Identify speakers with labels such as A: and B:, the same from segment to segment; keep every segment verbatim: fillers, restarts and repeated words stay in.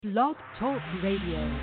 A: Blog Talk Radio.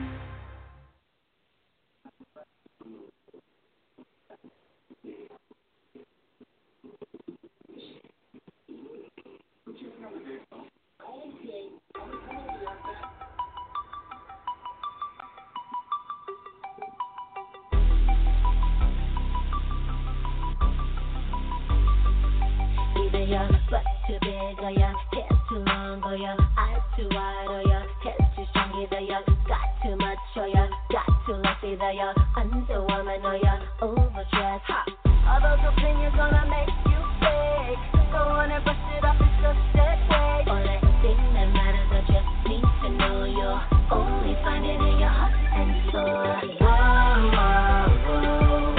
B: Either your butt too big or your hair too long or your eyes too wide or your head too strong. Either you got too much or you got too less. Either you're underwoman or you're overdressed. Ha! All those opinions gonna make you fake. Go on and brush it off, it's just that way. Only thing that matters, I just need to know you're only find it in your heart and soul. Whoa, whoa, whoa.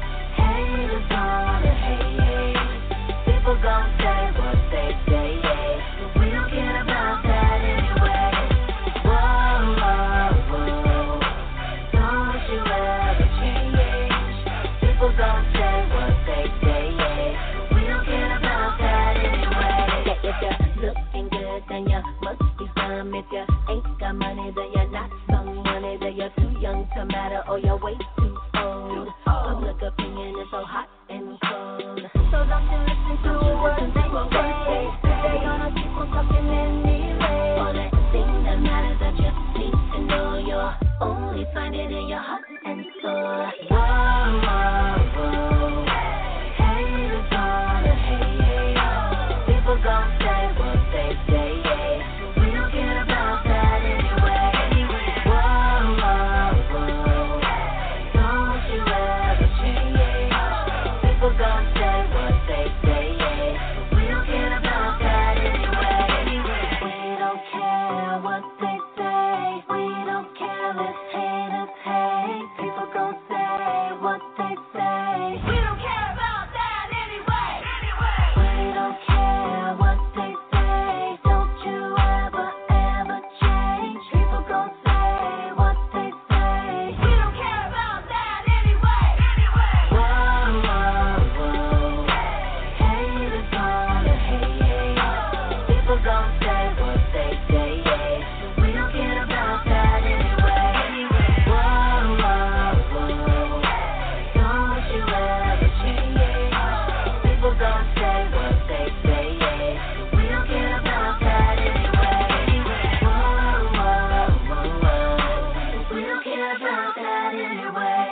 B: Haters gonna hate. People gon' say what they say, but we don't care about that anyway. Whoa, whoa, whoa. Don't you ever change. People gon' say what they say, but we don't care about that anyway. Yeah, if you're looking good, then you must be some. If you ain't got money, then you're not someone. Either you're too young to matter or you're way too old. Public opinion is so hot and cold. So don't you listen to a word they say. They gonna keep on talking anyway. Only thing that matters, I just need to know you're only find it in your heart and soul. Whoa, whoa, whoa. Haters gonna hate. People gon' say what they say, but we don't care about that anyway. Whoa, whoa, whoa. Don't you ever change. People gon' say what they say, but we don't care about that anyway. We don't care what they say. We don't care if haters hate. People gon' say what they say. We don't care about that anyway. We don't care what they say. Don't you ever, ever change. People gon' say what they say. We don't care about that anyway. Whoa, whoa, whoa. Haters gonna hate. People gon' say what they say, but we don't care about that anyway. Whoa, whoa, whoa. Don't you ever change. People gon' say what they say, but we don't care about that anyway. Whoa, whoa, whoa, whoa. We don't care about that anyway.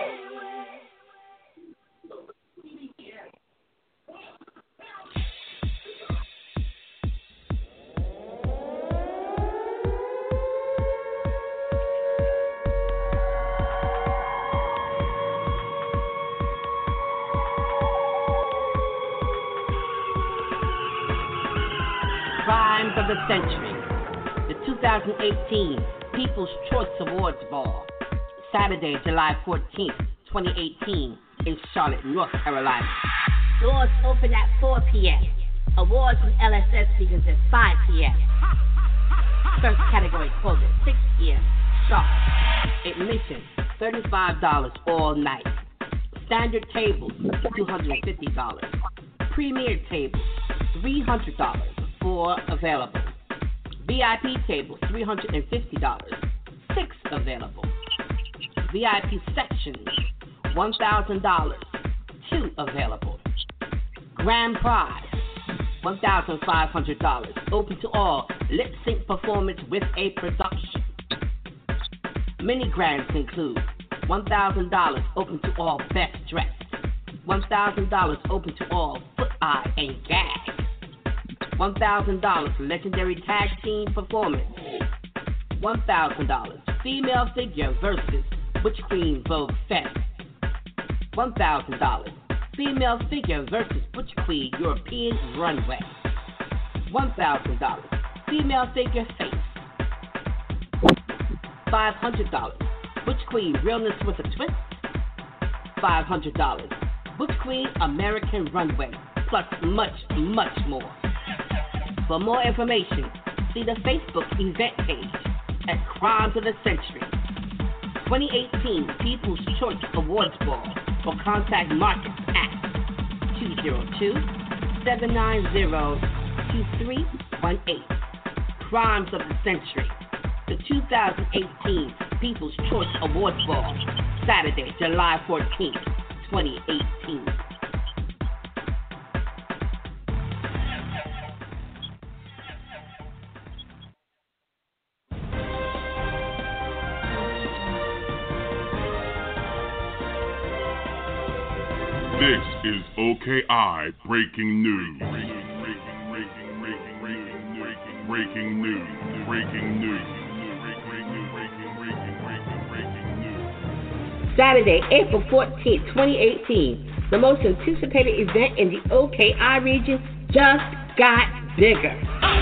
C: Crimes of the Century, the two thousand eighteen People's Choice Awards Ball, Saturday, July fourteenth, twenty eighteen, in Charlotte, North Carolina.
D: Doors open at four p.m. Awards from L S S begins at five p.m. First category closes at six p.m. sharp.
C: Admission, thirty-five dollars all night. Standard tables, two hundred fifty dollars. Premier tables, three hundred dollars. Four available. V I P tables, three hundred fifty dollars. Six available. V I P sections, one thousand dollars. Two available. Grand prize, one thousand five hundred dollars. Open to all. Lip sync performance with a production. Mini grants include one thousand dollars open to all best dressed. one thousand dollars open to all foot, eye, and gag. one thousand dollars legendary tag team performance. one thousand dollars female figure versus Butch Queen Vogue Fest. one thousand dollars female figure versus Butch Queen European Runway. one thousand dollars female figure face. five hundred dollars Butch Queen Realness with a Twist. five hundred dollars Butch Queen American Runway, plus much, much more. For more information, see the Facebook event page at Crimes of the Century. twenty eighteen People's Choice Awards Ball, or contact Marcus at two zero two, seven nine zero, two three one eight. Crimes of the Century, the two thousand eighteen People's Choice Awards Ball, Saturday, July fourteenth, twenty eighteen.
E: This is O K I Breaking News. Breaking, breaking, breaking, breaking, breaking, breaking, breaking news. Breaking news. Breaking, breaking, breaking, breaking, breaking news.
C: Saturday, April fourteenth, twenty eighteen. The most anticipated event in the O K I region just got bigger.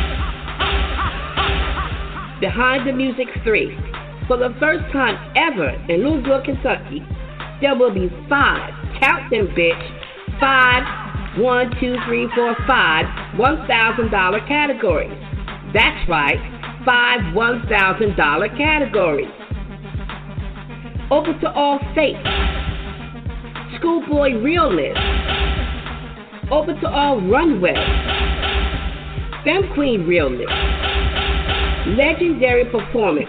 C: Behind the Music three. For the first time ever in Louisville, Kentucky, there will be five, count them bitch, five, one, two, three, four, five, one thousand dollar categories. That's right, five one thousand dollar categories. Open to all faiths. Schoolboy realness. Open to all runway. Femme Queen realness. Legendary performance.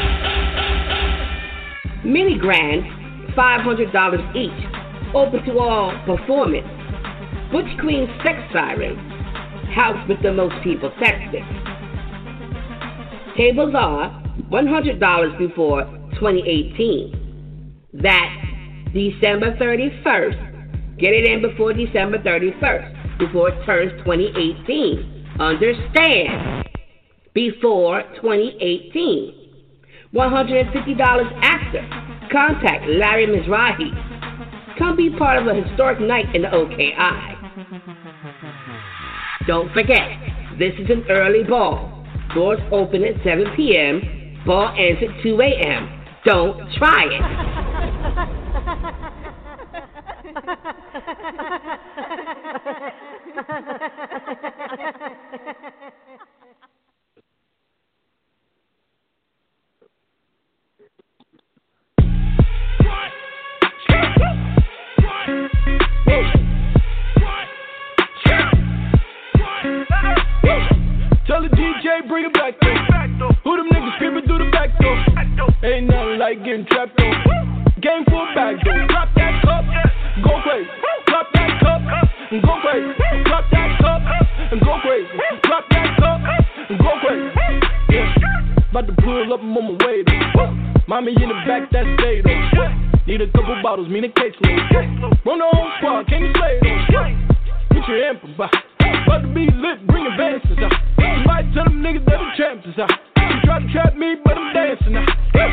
C: Mini grand, five hundred dollars each. Open to all performance. Butch Queen sex siren. House with the most people texting. Tables are one hundred dollars before twenty eighteen. That's December thirty-first. Get it in before December thirty-first, before it turns twenty eighteen. Understand? Before twenty eighteen. one hundred fifty dollars after. Contact Larry Mizrahi. Come be part of a historic night in the O K I. Don't forget, this is an early ball. Doors open at seven p.m. Ball ends at two a.m. Don't try it.
F: Tell the D J, bring it back though. Who them niggas creeping through the back door? Ain't nothing like getting trapped though. Game for a back door. Drop that cup, go crazy. Drop that cup, and go crazy. Drop that cup, and go crazy. Drop that cup, and go crazy. Yeah, about to pull up, I'm on my way though. Mommy in the back, that's day though. Need a couple bottles, mean a case load. Run the whole squad, can you play though? Get your amp by. About to be lit, bring advances out. You might tell them niggas that the champs is out. You try to trap me, but I'm dancing now.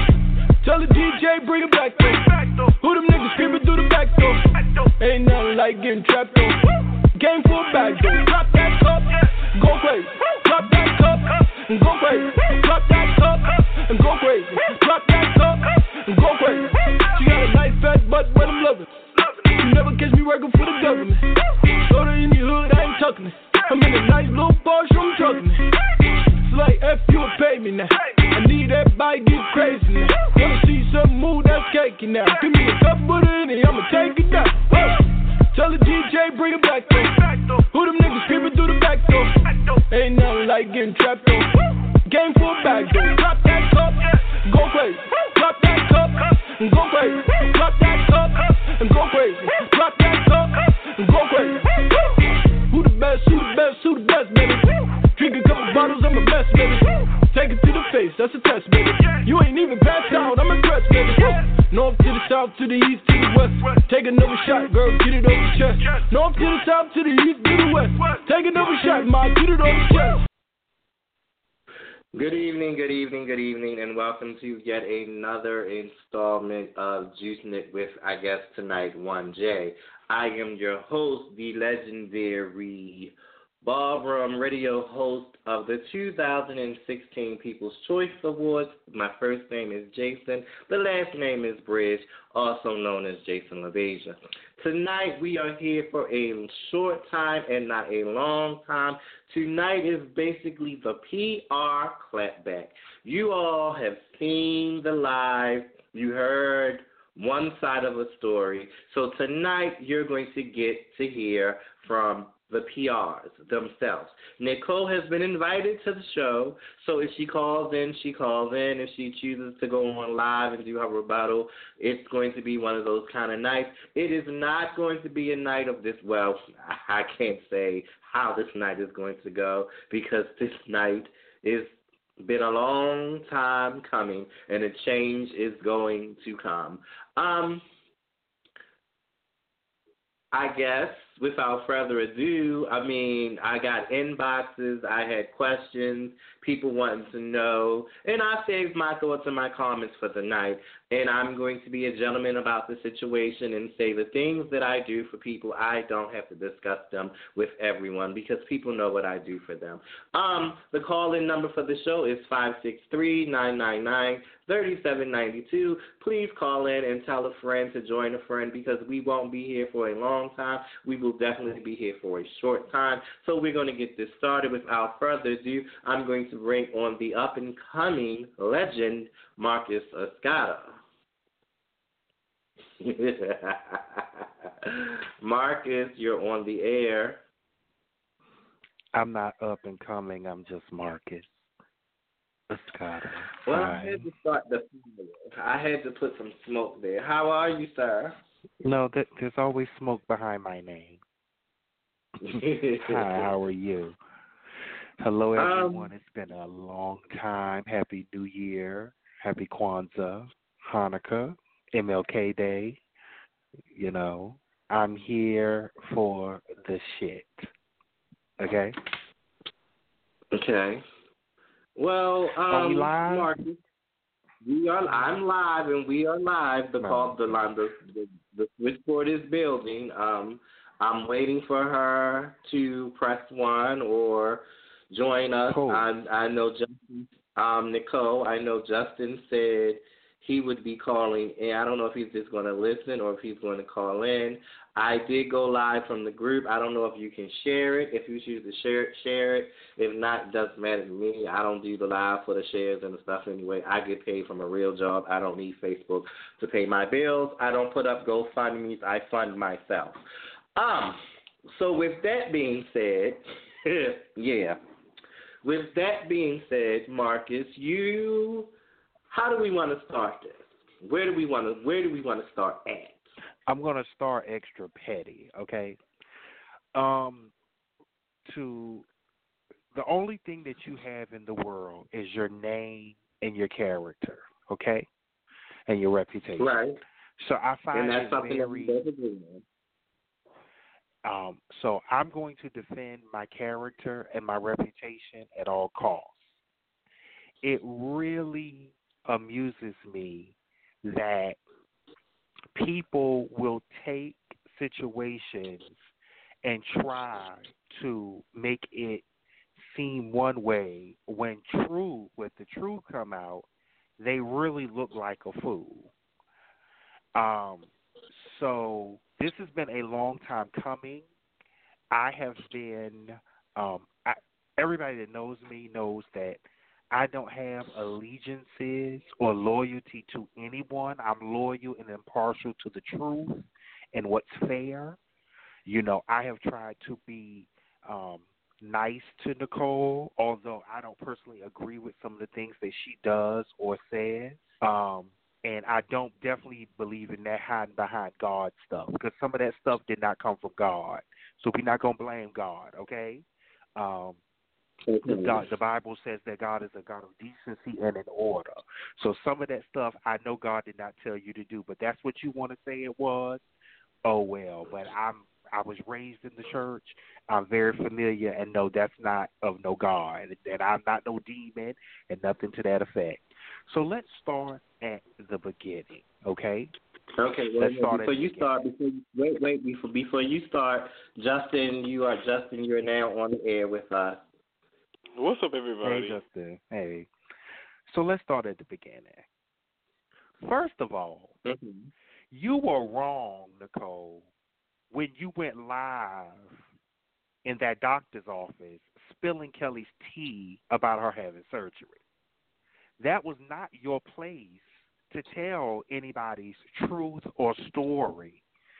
F: Tell the D J, bring it back though. Who them niggas creeping through the back door? Ain't nothing like getting trapped though. Game for a back door. Drop that cup, go crazy. Drop that cup, and go crazy. Drop that cup, and go crazy. Drop that cup, and go crazy. She got a nice fat butt, but I'm loving. You never catch me working for the government. Soda in the hood, I ain't tucking it. I'm in a nice little Porsche, I'm trucking it. It's like F you will pay me now. I need everybody get crazy now. Wanna see some mood that's cakey now. Give me a cup of it, I'ma take it down. Tell the D J, bring it back though. Who them niggas creeping through the back door? Ain't nothing like getting trapped though. Game for a back door. Drop that cup, go crazy. Drop that cup, and go crazy. Drop that cup, and go crazy. Drop that cup, and go crazy. Who the best, who the best, who the best, baby? Drink a couple bottles, I'm a mess, baby. Take it to the face, that's a test, baby. You ain't even passed out, I'm impressed, baby. North to the south, to the east, to the west. Take another shot, girl, get it over the chest. North to the south, to the east, to the west. Take another shot, ma, get it over the chest.
G: Good evening, good evening, good evening, and welcome to yet another installment of Juicing It with, I guess, tonight, one J. I am your host, the legendary Ballroom Radio host of the two thousand sixteen People's Choice Awards. My first name is Jason. The last name is Bridge, also known as Jason LaBeija. Tonight we are here for a short time and not a long time. Tonight is basically the P R clapback. You all have seen the live. You heard one side of a story. So tonight you're going to get to hear from the P Rs themselves. Nicole has been invited to the show, so if she calls in, she calls in. If she chooses to go on live and do her rebuttal, it's going to be one of those kind of nights. It is not going to be a night of this, well, I can't say how this night is going to go because this night is been a long time coming, and a change is going to come. Um, I guess, without further ado, I mean, I got inboxes, I had questions, people wanting to know, and I saved my thoughts and my comments for the night, and I'm going to be a gentleman about the situation and say the things that I do for people, I don't have to discuss them with everyone because people know what I do for them. Um, the call-in number for the show is five six three, nine nine nine, three seven nine two. Please call in and tell a friend to join a friend because we won't be here for a long time. We will definitely be here for a short time. So we're going to get this started. Without further ado, I'm going to bring on the up-and-coming legend, Marcus Escada. Marcus, you're on the air.
H: I'm not up and coming. I'm just Marcus Escada.
G: Well,
H: Hi.
G: I had to start the I had to put some smoke there. How are you, sir?
H: No, th- there's always smoke behind my name. Hi, how are you? Hello, everyone. Um, it's been a long time. Happy New Year. Happy Kwanzaa, Hanukkah, M L K Day. You know, I'm here for the shit. Okay?
G: Okay. Well, um,
H: are we live?
G: Marcus, we are. I'm live, and we are live. The
H: no.
G: call, the line, the, the the switchboard is building. Um, I'm waiting for her to press one or join us.
H: Cool.
G: I I know Justin, um, Nicole. I know Justin said he would be calling in. I don't know if he's just going to listen or if he's going to call in. I did go live from the group. I don't know if you can share it. If you choose to share it, share it. If not, it doesn't matter to me. I don't do the live for the shares and the stuff anyway. I get paid from a real job. I don't need Facebook to pay my bills. I don't put up GoFundMes. I fund myself. Um. So with that being said, yeah. With that being said, Marcus, you, how do we want to start this? Where do we want to Where do we want to start at?
H: I'm going to start extra petty, okay? Um, to the only thing that you have in the world is your name and your character, okay, and your reputation.
G: Right.
H: So I find
G: and that's
H: it
G: something
H: very.
G: That
H: um, so I'm going to defend my character and my reputation at all costs. It really amuses me that people will take situations and try to make it seem one way when true, with the truth come out, they really look like a fool. Um, so this has been a long time coming. I have been, um, I, everybody that knows me knows that I don't have allegiances or loyalty to anyone. I'm loyal and impartial to the truth and what's fair. You know, I have tried to be um, nice to Nicole, although I don't personally agree with some of the things that she does or says. Um, and I don't definitely believe in that hiding behind God stuff because some of that stuff did not come from God. So we're not going to blame God, okay? Um, The, God, the Bible says that God is a God of decency and in order. So some of that stuff I know God did not tell you to do, but that's what you want to say it was. Oh well, but I'm I was raised in the church. I'm very familiar and no, that's not of no God, and I'm not no demon and nothing to that effect. So let's start at the beginning, okay?
G: Okay, well,
H: let's start
G: before you start, before you, wait, wait, before before you start, Justin, you are Justin. You're now on the air with us.
I: What's up, everybody?
H: Hey, Justin. Hey. So let's start at the beginning. First of all,
G: mm-hmm.
H: you were wrong, Nicole, when you went live in that doctor's office spilling Kelly's tea about her having surgery. That was not your place to tell anybody's truth or story.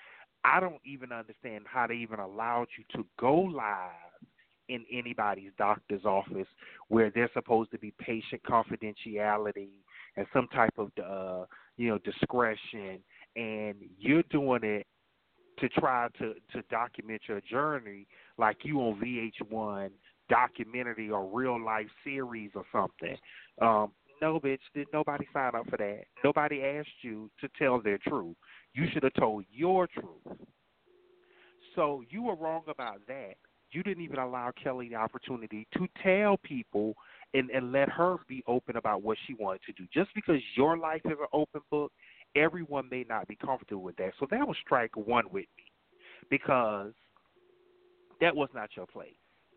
H: I don't even understand how they even allowed you to go live in anybody's doctor's office where there's supposed to be patient confidentiality and some type of, uh, you know, discretion, and you're doing it to try to, to document your journey like you on V H one documentary or real life series or something. Um, no, bitch, did nobody sign up for that. Nobody asked you to tell their truth. You should have told your truth. So you were wrong about that. You didn't even allow Kelly the opportunity to tell people and, and let her be open about what she wanted to do. Just because your life is an open book, everyone may not be comfortable with that. So that was strike one with me, because that was not your place.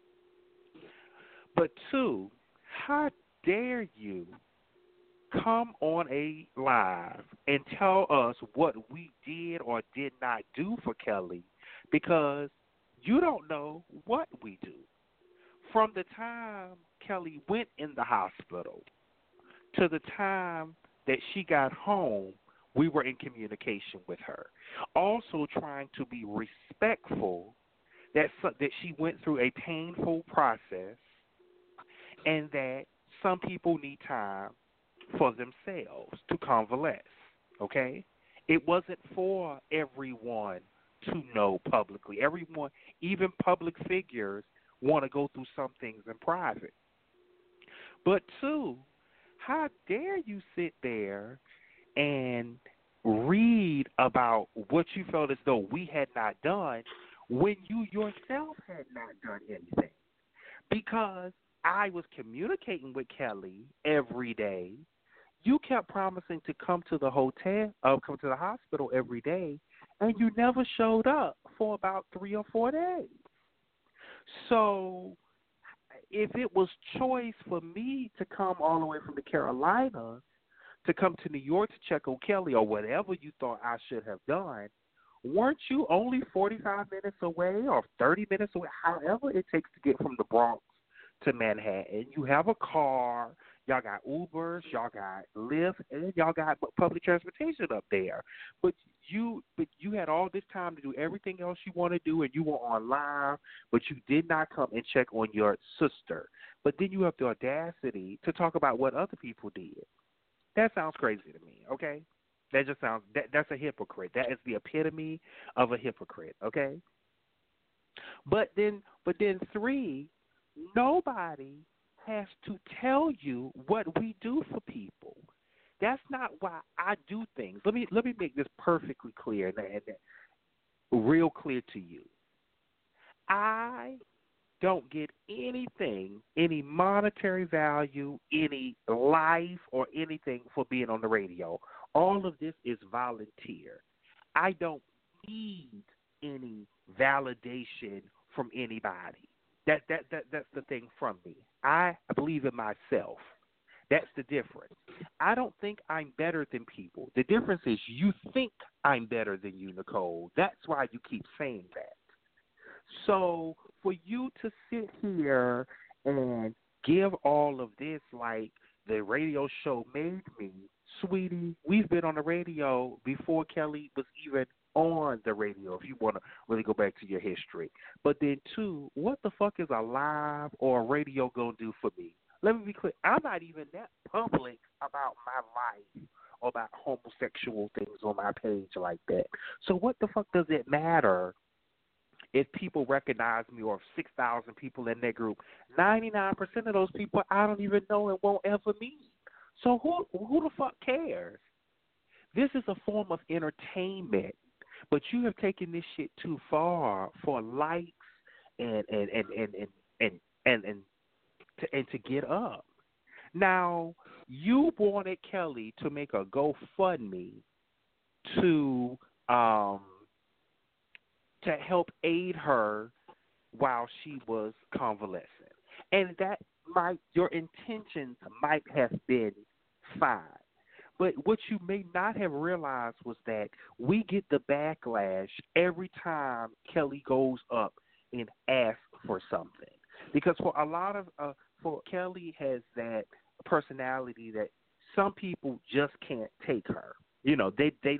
H: But two, how dare you come on a live and tell us what we did or did not do for Kelly, because you don't know what we do. From the time Kelly went in the hospital to the time that she got home, we were in communication with her. Also trying to be respectful that that she went through a painful process and that some people need time for themselves to convalesce, okay? It wasn't for everyone to know publicly. Everyone, even public figures, want to go through some things in private. But two, how dare you sit there and read about what you felt as though we had not done when you yourself had not done anything? Because I was communicating with Kelly every day. You kept promising to come to the hotel, uh, come to the hospital every day, and you never showed up for about three or four days. So if it was choice for me to come all the way from the Carolinas to come to New York to check on Kelly or whatever you thought I should have done, weren't you only forty-five minutes away or thirty minutes away, however it takes to get from the Bronx to Manhattan? You have a car, y'all got Ubers, y'all got Lyft, and y'all got public transportation up there. But you but you had all this time to do everything else you want to do, and you were on live, but you did not come and check on your sister. But then you have the audacity to talk about what other people did. That sounds crazy to me, okay? That just sounds, that, that's a hypocrite. That is the epitome of a hypocrite, okay? But then, but then three, nobody has to tell you what we do for people. That's not why I do things. Let me let me make this perfectly clear and, and, and real clear to you. I don't get anything, any monetary value, any life or anything for being on the radio. All of this is volunteer. I don't need any validation from anybody. That that that that's the thing from me. I believe in myself. That's the difference. I don't think I'm better than people. The difference is you think I'm better than you, Nicole. That's why you keep saying that. So for you to sit here and give all of this like the radio show made me, sweetie, we've been on the radio before Kelly was even on the radio, if you want to really go back to your history. But then, two, what the fuck is a live or a radio going to do for me? Let me be clear. I'm not even that public about my life or about homosexual things on my page like that. So what the fuck does it matter if people recognize me or if six thousand people in that group? ninety-nine percent of those people I don't even know and won't ever meet. So who who the fuck cares? This is a form of entertainment, but you have taken this shit too far for likes and and and and and and, and, and To, and to get up. Now, you wanted Kelly to make a GoFundMe to um, to help aid her while she was convalescent, and that might your intentions might have been fine. But what you may not have realized was that we get the backlash every time Kelly goes up and asks for something, because for a lot of uh, For Kelly has that personality that some people just can't take her. You know, they they don't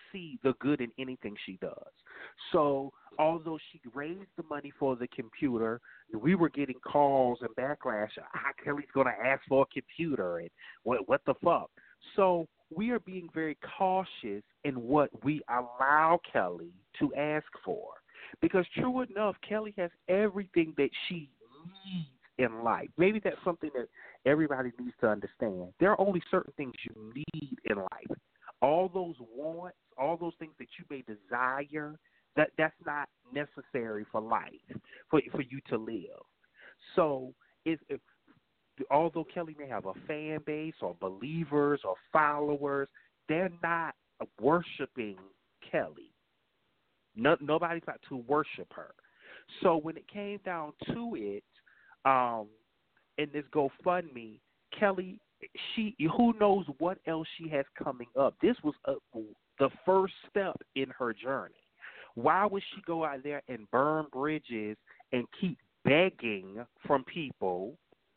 H: see the good in anything she does. So although she raised the money for the computer, we were getting calls and backlash. How Kelly's going to ask for a computer and what what the fuck? So we are being very cautious in what we allow Kelly to ask for. Because true enough, Kelly has everything that she needs in life. Maybe that's something that everybody needs to understand. There are only certain things you need in life. All those wants, all those things that you may desire, that that's not necessary for life, for for you to live. So if, if although Kelly may have a fan base or believers or followers, they're not worshiping Kelly. No, nobody's got to worship her. So when it came down to it, um, in this GoFundMe, Kelly, she who knows what else she has coming up. This was a, the first step in her journey. Why would she go out there and burn bridges and keep begging from people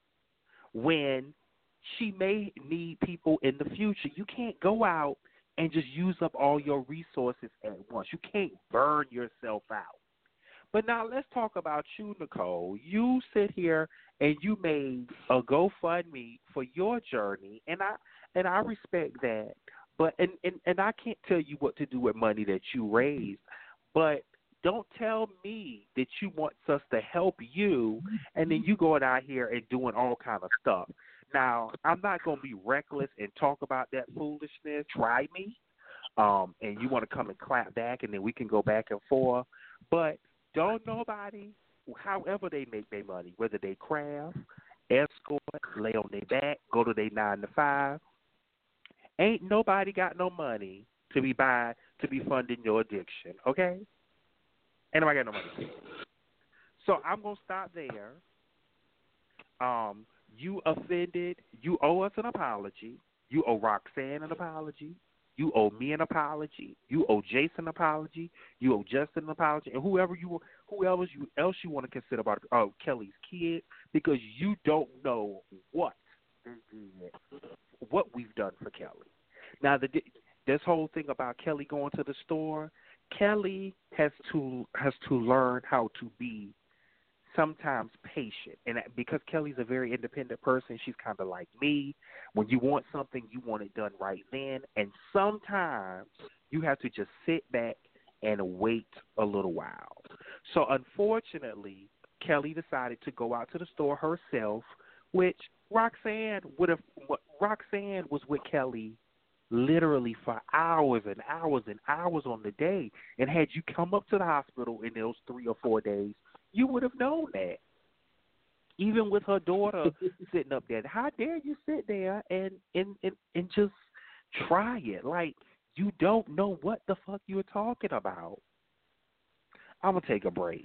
H: when she may need people in the future? You can't go out and just use up all your resources at once. You can't burn yourself out. But now let's talk about you, Nicole. You sit here and you made a GoFundMe for your journey, and I and I respect that. But and, and, and I can't tell you what to do with money that you raised. But don't tell me that you want us to help you, and then you going out here and doing all kind of stuff. Now, I'm not going to be reckless and talk about that foolishness. Try me. Um, and you want to come and clap back, and then we can go back and forth. But don't nobody, however they make their money, whether they craft, escort, lay on their back, go to their nine to five, ain't nobody got no money to be buying, to be funding your addiction, okay? Ain't nobody got no money. So I'm going to stop there. Um, you offended. You owe us an apology. You owe Roxanne an apology. You owe me an apology. You owe Jason an apology. You owe Justin an apology, and whoever you whoever you else you want to consider about uh, Kelly's kid, because you don't know what what we've done for Kelly. Now, the, this whole thing about Kelly going to the store, Kelly has to has to learn how to be sometimes patient, and because Kelly's a very independent person, she's kind of like me. When you want something, you want it done right then, and sometimes you have to just sit back and wait a little while. So unfortunately, Kelly decided to go out to the store herself, which Roxanne would have. Roxanne was with Kelly literally for hours and hours and hours on the day, and had you come up to the hospital in those three or four days, you would have known that. Even with her daughter sitting up there, how dare you sit there and, and, and, and just try it? Like, you don't know what the fuck you're talking about. I'm going to take a break.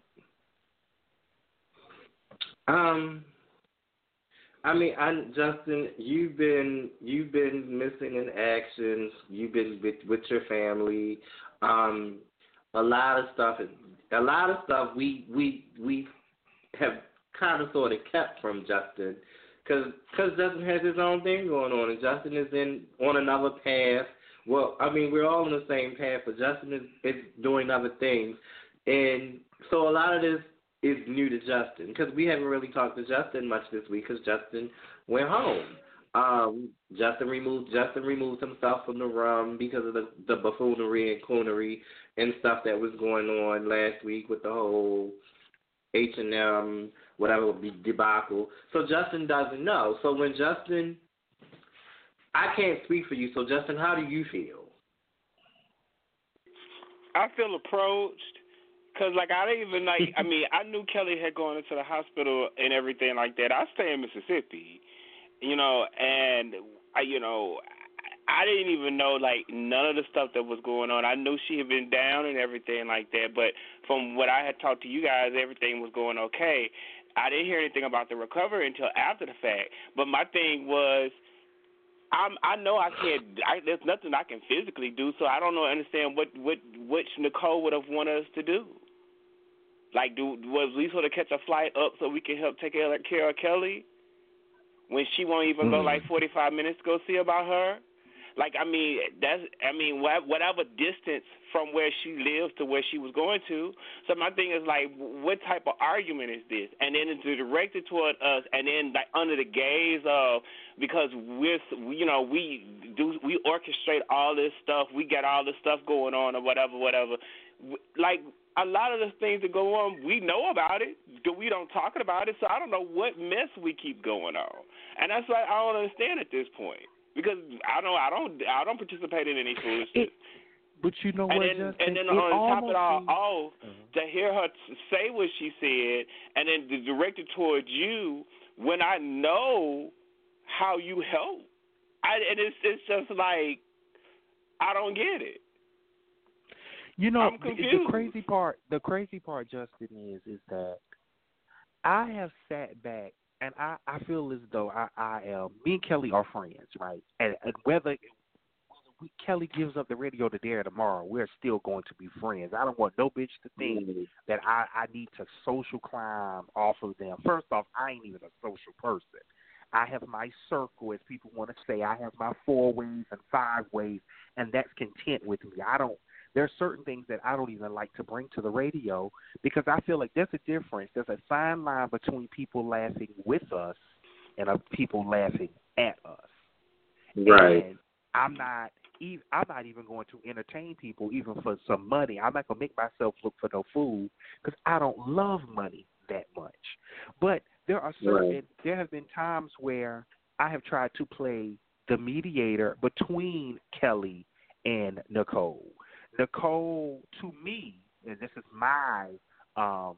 G: Um, I mean, I, Justin, you've been you've been missing in actions. You've been with, with your family. Um, a lot of stuff. A lot of stuff we we we have kind of sort of kept from Justin, because Justin has his own thing going on, and Justin is in on another path. Well, I mean, we're all on the same path, but Justin is, is doing other things, and so a lot of this is new to Justin, because we haven't really talked to Justin much this week, because Justin went home. Um, Justin removed Justin removed himself from the room because of the, the buffoonery and coonery and stuff that was going on last week with the whole H and M, whatever would be debacle. So Justin doesn't know. So when Justin, I can't speak for you. So Justin, how do you feel?
I: I feel approached. Cause like I didn't even like. I mean, I knew Kelly had gone into the hospital and everything like that. I stay in Mississippi, you know, and I, you know, I didn't even know like none of the stuff that was going on. I knew she had been down and everything like that, but from what I had talked to you guys, everything was going okay. I didn't hear anything about the recovery until after the fact. But my thing was, I'm, I know I can't. I, there's nothing I can physically do, so I don't know. Understand what what which Nicole would have wanted us to do. Like, do was we sort of catch a flight up so we can help take care of Kelly when she won't even mm. go like forty-five minutes to go see about her? Like, I mean, that's, I mean, whatever distance from where she lives to where she was going to. So my thing is, like, what type of argument is this? And then it's directed toward us, and then, like, under the gaze of, because we're, you know, we do, we orchestrate all this stuff, we got all this stuff going on or whatever, whatever. Like, a lot of the things that go on, we know about it, but we don't talk about it, so I don't know what mess we keep going on. And that's why I don't understand at this point. Because I don't, I don't, I don't participate in any foolishness.
H: But you know
I: and
H: what,
I: then,
H: Justin?
I: and then
H: it
I: on top of it all,
H: be...
I: all
H: mm-hmm.
I: to hear her say what she said, and then to direct it towards you when I know how you help, I, and it's it's just like I don't get it.
H: You know,
I: I'm confused.
H: the crazy part, the crazy part, Justin, is is that I have sat back. And I, I feel as though I, I am, me and Kelly are friends, right? And, and whether, whether we, Kelly gives up the radio to Dare tomorrow, we're still going to be friends. I don't want no bitch to think mm-hmm. that I, I need to social climb off of them. First off, I ain't even a social person. I have my circle, as people want to say. I have my four ways and five ways, and that's content with me. I don't. There are certain things that I don't even like to bring to the radio because I feel like there's a difference. There's a fine line between people laughing with us and uh, people laughing at us.
G: Right.
H: And I'm not. I'm not even going to entertain people even for some money. I'm not going to make myself look for no food because I don't love money that much. But there are certain.
G: Right.
H: There have been times where I have tried to play the mediator between Kelly and Nicole. Nicole, to me, and this is my um,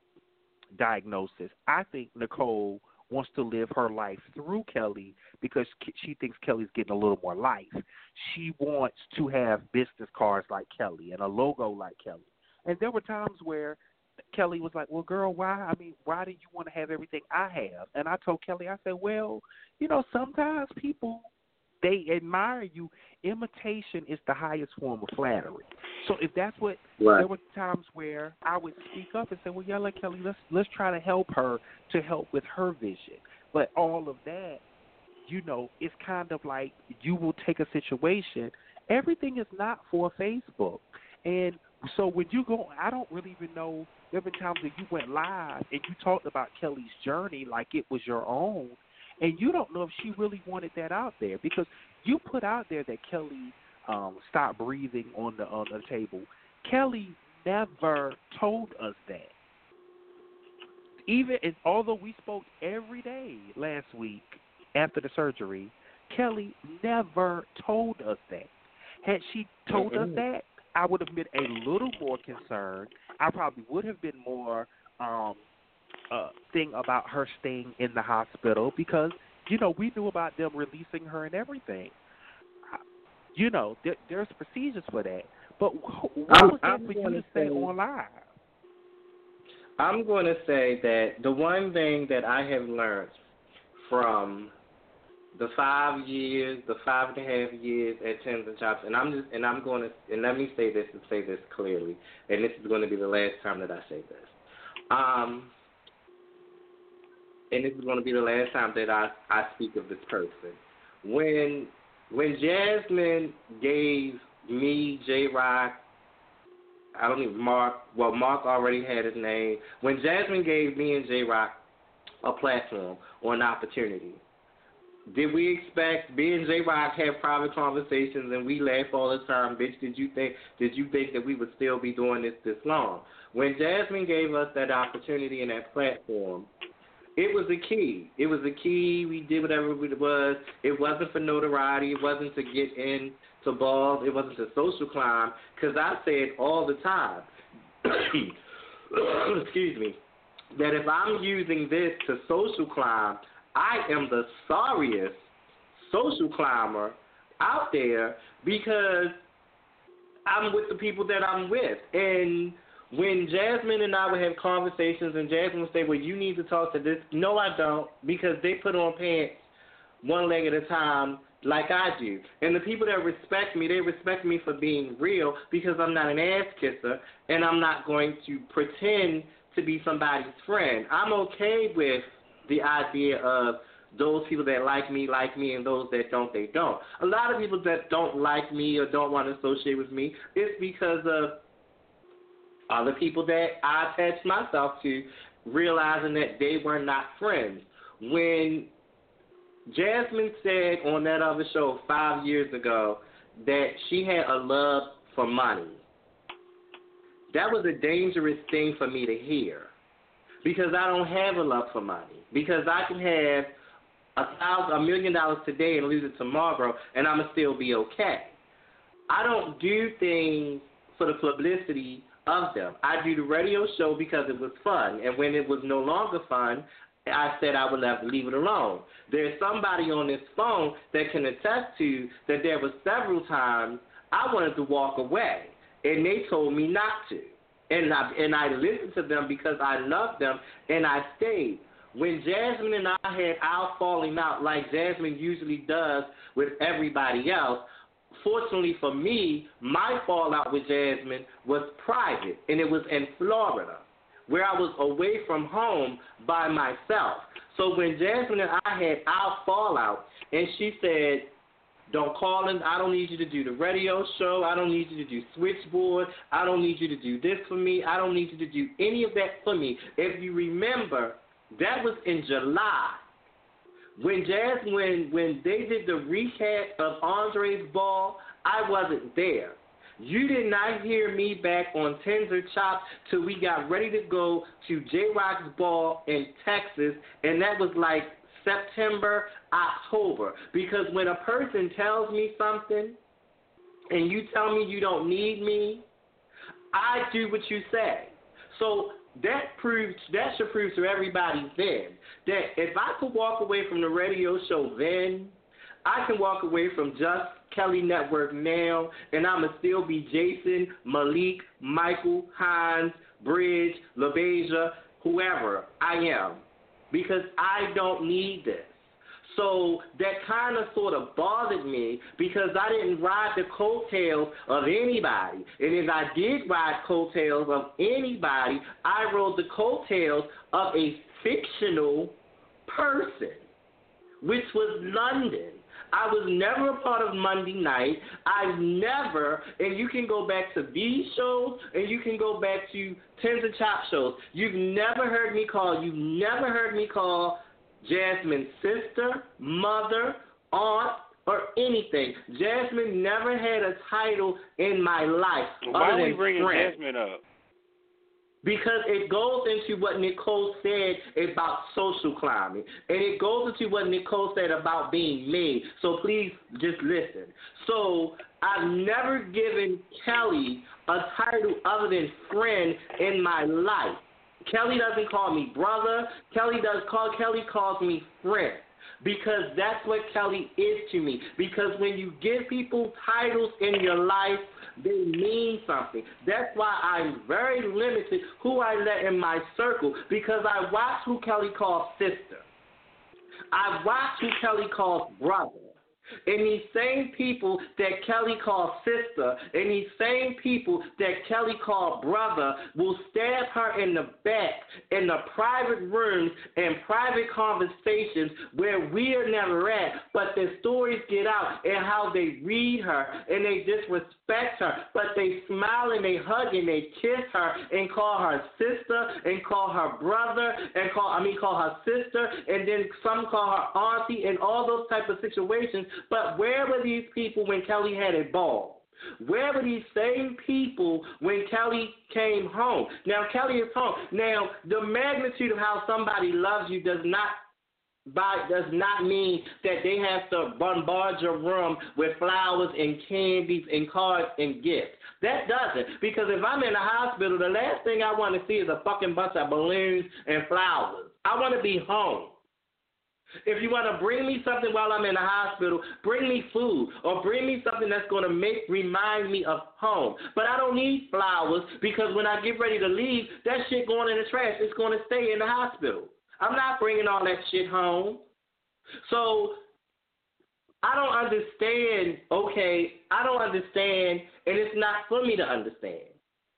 H: diagnosis, I think Nicole wants to live her life through Kelly because she thinks Kelly's getting a little more life. She wants to have business cards like Kelly and a logo like Kelly. And there were times where Kelly was like, well, girl, why? I mean, why do you want to have everything I have? And I told Kelly, I said, well, you know, sometimes people, they admire you. Imitation is the highest form of flattery. So if that's what,
G: right.
H: there were times where I would speak up and say, well, yeah, like Kelly, let's let's try to help her to help with her vision. But all of that, you know, it's kind of like you will take a situation. Everything is not for Facebook. And so when you go, I don't really even know, there have been times that you went live and you talked about Kelly's journey like it was your own. And you don't know if she really wanted that out there because you put out there that Kelly um, stopped breathing on the on the table. Kelly never told us that. Even if, although we spoke every day last week after the surgery, Kelly never told us that. Had she told mm-hmm. us that, I would have been a little more concerned. I probably would have been more um, uh, thing about her staying in the hospital because, you know, we knew about them releasing her and everything. You know, there, there's procedures for that. But what was that for you to say on live?
G: I'm going to say that the one thing that I have learned from the five years, the five and a half years at Tens and Chops, and I'm just, and I'm going to, and let me say this and say this clearly, and this is going to be the last time that I say this. Um, and this is going to be the last time that I, I speak of this person. When when Jasmine gave me, J-Rock, I don't even, Mark, well, Mark already had his name. When Jasmine gave me and J-Rock a platform or an opportunity, did we expect me and J-Rock have private conversations and we laugh all the time? Bitch, did you think did you think that we would still be doing this this long? When Jasmine gave us that opportunity and that platform, it was a key. It was a key. We did whatever it was. It wasn't for notoriety. It wasn't to get in to balls. It wasn't to social climb. Because I say it all the time. Excuse me. That if I'm using this to social climb, I am the sorriest social climber out there because I'm with the people that I'm with. And when Jasmine and I would have conversations and Jasmine would say, well, you need to talk to this. No, I don't, because they put on pants one leg at a time like I do. And the people that respect me, they respect me for being real because I'm not an ass kisser and I'm not going to pretend to be somebody's friend. I'm okay with the idea of those people that like me, like me, and those that don't, they don't. A lot of people that don't like me or don't want to associate with me, it's because of other people that I attached myself to, realizing that they were not friends. When Jasmine said on that other show five years ago that she had a love for money, that was a dangerous thing for me to hear, because I don't have a love for money, because I can have a thousand, a million dollars today and lose it tomorrow, and I'm going to still be okay. I don't do things for the publicity of them. I do the radio show because it was fun, and when it was no longer fun, I said I would have to leave it alone. There's somebody on this phone that can attest to that there were several times I wanted to walk away, and they told me not to. And I, and I listened to them because I loved them, and I stayed. When Jasmine and I had our falling out, like Jasmine usually does with everybody else, fortunately for me, my fallout with Jasmine was private, and it was in Florida, where I was away from home by myself. So when Jasmine and I had our fallout, and she said, don't call in, I don't need you to do the radio show, I don't need you to do switchboard, I don't need you to do this for me, I don't need you to do any of that for me. If you remember, that was in July. When Jasmine, when, when they did the recap of Andre's ball, I wasn't there. You did not hear me back on Tens or Chops till we got ready to go to J-Rock's ball in Texas, and that was like September, October. Because when a person tells me something and you tell me you don't need me, I do what you say. So that proves, that should prove to everybody then that if I could walk away from the radio show then, I can walk away from Just Kelly Network now, and I'm going to still be Jason, Malik, Michael, Hines, Bridge, LaBeija, whoever I am, because I don't need this. So that kind of sort of bothered me because I didn't ride the coattails of anybody. And if I did ride coattails of anybody, I rode the coattails of a fictional person, which was London. I was never a part of Monday Night. I've never, and you can go back to these shows, and you can go back to Tens and Chop shows. You've never heard me call, you've never heard me call Jasmine's sister, mother, aunt, or anything. Jasmine never had a title in my life.
I: Why are we
G: than
I: bringing
G: friend.
I: Jasmine up?
G: Because it goes into what Nicole said about social climbing. And it goes into what Nicole said about being me. So please just listen. So I've never given Kelly a title other than friend in my life. Kelly doesn't call me brother. Kelly does call Kelly calls me friend. Because that's what Kelly is to me. Because when you give people titles in your life, they mean something. That's why I'm very limited who I let in my circle, because I watch who Kelly calls sister. I watch who Kelly calls brother. And these same people that Kelly calls sister and these same people that Kelly called brother will stab her in the back in the private rooms and private conversations where we are never at, but their stories get out and how they read her and they disrespect her, but they smile and they hug and they kiss her and call her sister and call her brother and call, I mean call her sister, and then some call her auntie and all those type of situations. But where were these people when Kelly had a ball? Where were these same people when Kelly came home? Now, Kelly is home. Now, the magnitude of how somebody loves you does not by, does not mean that they have to bombard your room with flowers and candies and cards and gifts. That doesn't. Because if I'm in a hospital, the last thing I want to see is a fucking bunch of balloons and flowers. I want to be home. If you want to bring me something while I'm in the hospital, bring me food or bring me something that's going to make remind me of home. But I don't need flowers because when I get ready to leave, that shit going in the trash. It's going to stay in the hospital. I'm not bringing all that shit home. So I don't understand, okay, I don't understand, and it's not for me to understand.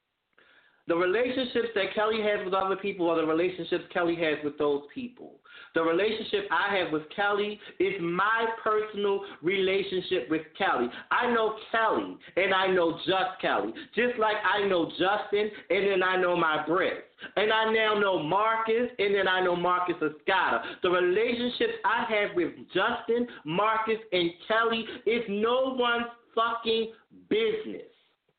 G: The relationships that Kelly has with other people are the relationships Kelly has with those people. The relationship I have with Kelly is my personal relationship with Kelly. I know Kelly, and I know just Kelly, just like I know Justin, and then I know my Brits. And I now know Marcus, and then I know Marcus Escada. The relationships I have with Justin, Marcus, and Kelly is no one's fucking business.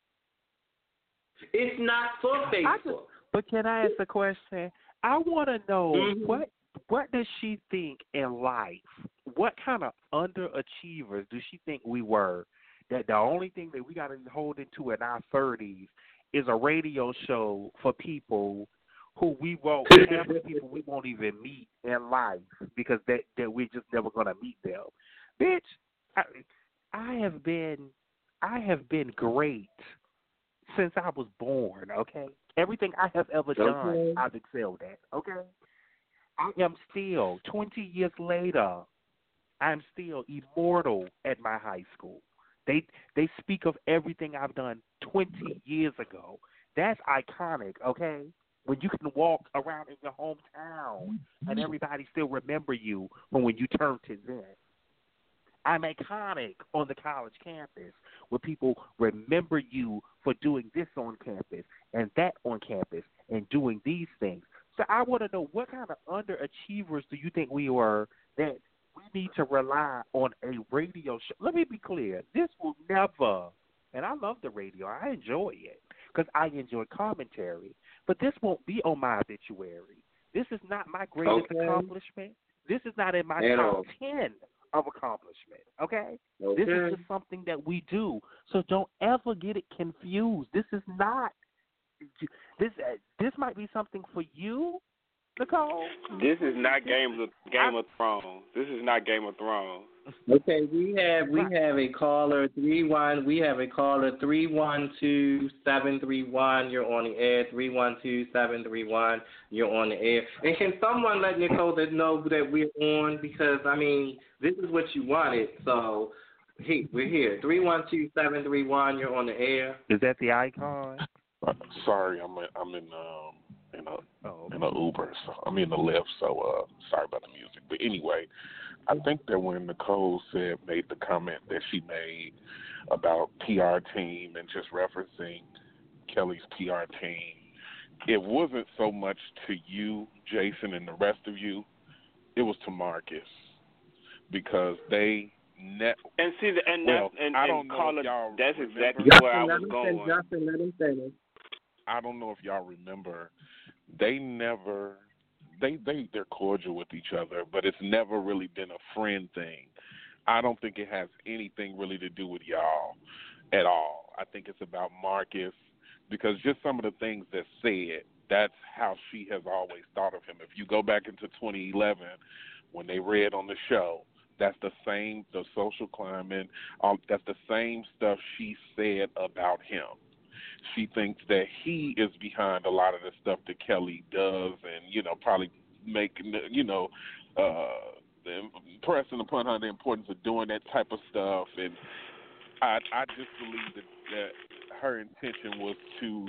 G: It's not for Facebook.
H: Just, but can I ask a question? I want to know
G: mm-hmm.
H: what what does she think in life? What kind of underachievers does she think we were? That the only thing that we got to hold into in our thirties is a radio show for people who we won't have people we won't even meet in life because that that we're just never gonna meet them. Bitch, I, I have been I have been great since I was born. Okay, everything I have ever done,
G: okay.
H: I've excelled at. Okay, I am still twenty years later. I'm still immortal at my high school. They they speak of everything I've done twenty years ago. That's iconic, okay? When you can walk around in your hometown and everybody still remember you from when you turned ten. I'm iconic on the college campus where people remember you for doing this on campus and that on campus and doing these things. So I want to know what kind of underachievers do you think we were that we need to rely on a radio show. Let me be clear. This will never, and I love the radio. I enjoy it because I enjoy commentary. But this won't be on my obituary. This is not my greatest
G: okay.
H: accomplishment. This is not in my
G: At
H: top
G: all.
H: ten of accomplishment, okay?
G: okay?
H: This is just something that we do. So don't ever get it confused. This is not, this uh, This might be something for you, Nicole.
I: This is not Game of Game of Thrones. This is not Game of Thrones.
G: Okay, we have we have a caller three one. We have a caller three one two seven three one. You're on the air. Three one two seven three one. You're on the air. And can someone let Nicole know that we're on? Because I mean, this is what you wanted. So, hey, we're here. Three one two seven three one. You're on the air.
H: Is that the icon?
J: Uh, sorry, I'm in, I'm in um. in a
H: oh, okay.
J: in a Uber, so I'm in the lift. So uh, sorry about the music. But anyway, I think that when Nicole said made the comment that she made about P R team and just referencing Kelly's P R team, it wasn't so much to you, Jason, and the rest of you. It was to Marcus because they net.
I: And see, the, and
J: well,
I: that, and,
J: I
I: and
J: don't know
I: call
J: if
I: it,
J: y'all
I: that's
J: remember.
I: exactly
G: Justin,
I: where I
G: let
I: was
G: him
I: going.
G: Finish. Justin, let him finish.
J: I don't know if y'all remember. They never, they, they, they're cordial with each other, but it's never really been a friend thing. I don't think it has anything really to do with y'all at all. I think it's about Marcus because just some of the things that said, that's how she has always thought of him. If you go back into twenty eleven, when they read on the show, that's the same, the social climate, um, that's the same stuff she said about him. She thinks that he is behind a lot of the stuff that Kelly does and, you know, probably making, you know, uh, impressing upon her the importance of doing that type of stuff. And I I just believe that, that her intention was to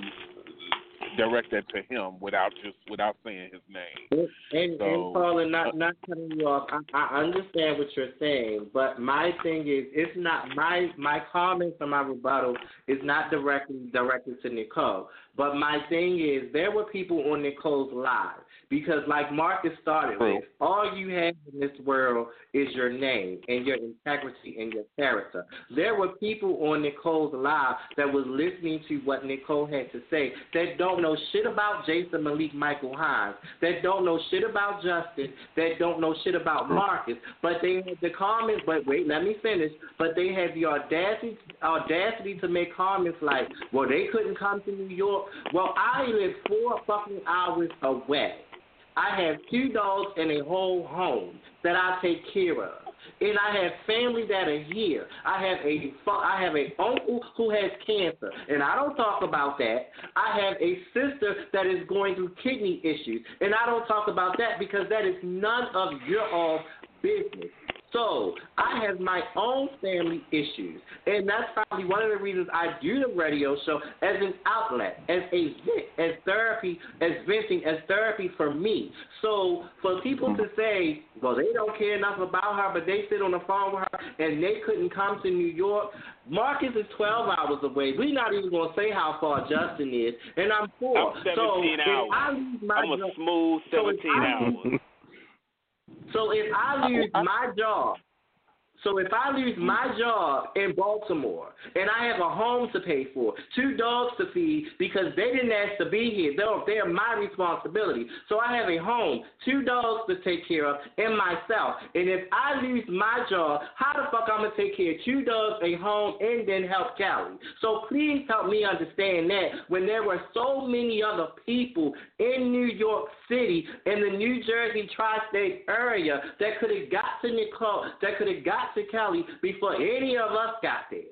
J: direct that to him without just without saying his name.
G: And,
J: so,
G: and Paula, not not cutting you off. I, I understand what you're saying, but my thing is, it's not my my comments or my rebuttal is not directly directed to Nicole. But my thing is, there were people on Nicole's live because, like Marcus started
J: True.
G: with, all you have in this world is your name and your integrity and your character. There were people on Nicole's live that was listening to what Nicole had to say that don't know shit about Jason Malik Michael Hines, that don't know shit about Justin, that don't know shit about Marcus, but they had the comments, but wait, let me finish, but they had the audacity, audacity to make comments like, well, they couldn't come to New York. Well, I live four fucking hours away. I have two dogs and a whole home that I take care of. And I have family that are here. I have a I have an uncle who has cancer, and I don't talk about that. I have a sister that is going through kidney issues, and I don't talk about that because that is none of your all business. So I have my own family issues, and that's probably one of the reasons I do the radio show as an outlet, as a vent, as therapy, as venting, as therapy for me. So for people to say, well, they don't care enough about her, but they sit on the phone with her and they couldn't come to New York. Marcus is twelve hours away. We're not even going to say how far Justin is, and I'm four.
I: I'm seventeen
G: so
I: hours.
G: If I lose my
I: I'm a
G: job,
I: smooth seventeen
G: so
I: hours.
G: So if I lose my job, so if I lose my job in Baltimore and I have a home to pay for, two dogs to feed because they didn't ask to be here, they're, they're my responsibility. So I have a home, two dogs to take care of, and myself. And if I lose my job, how the fuck I'm going to take care of two dogs, a home, and then help Callie? So please help me understand that when there were so many other people in New York City, in the New Jersey tri-state area that could have got to Nicole, that could have got to Kelly before any of us got there.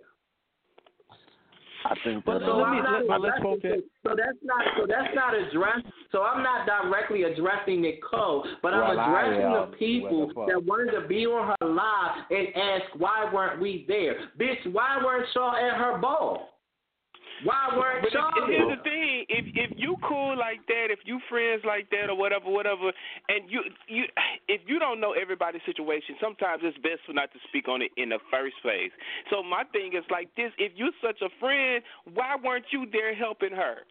J: I think
G: But
J: that.
G: so,
J: Uh,
G: I'm not
H: let, let's
G: addressing- so that's not so that's not addressed. So I'm not directly addressing Nicole, but I'm
H: Well, I
G: addressing
H: am.
G: the people
H: What the fuck?
G: that wanted to be on her live and ask why weren't we there, bitch? Why weren't y'all at her ball? Why weren't
I: But
G: y'all
I: if,
G: there?
I: here's the thing: if if you cool like that, if you friends like that, or whatever, whatever, and you you if you don't know everybody's situation, sometimes it's best for not to speak on it in the first place. So my thing is like this: if you're such a friend, why weren't you there helping her?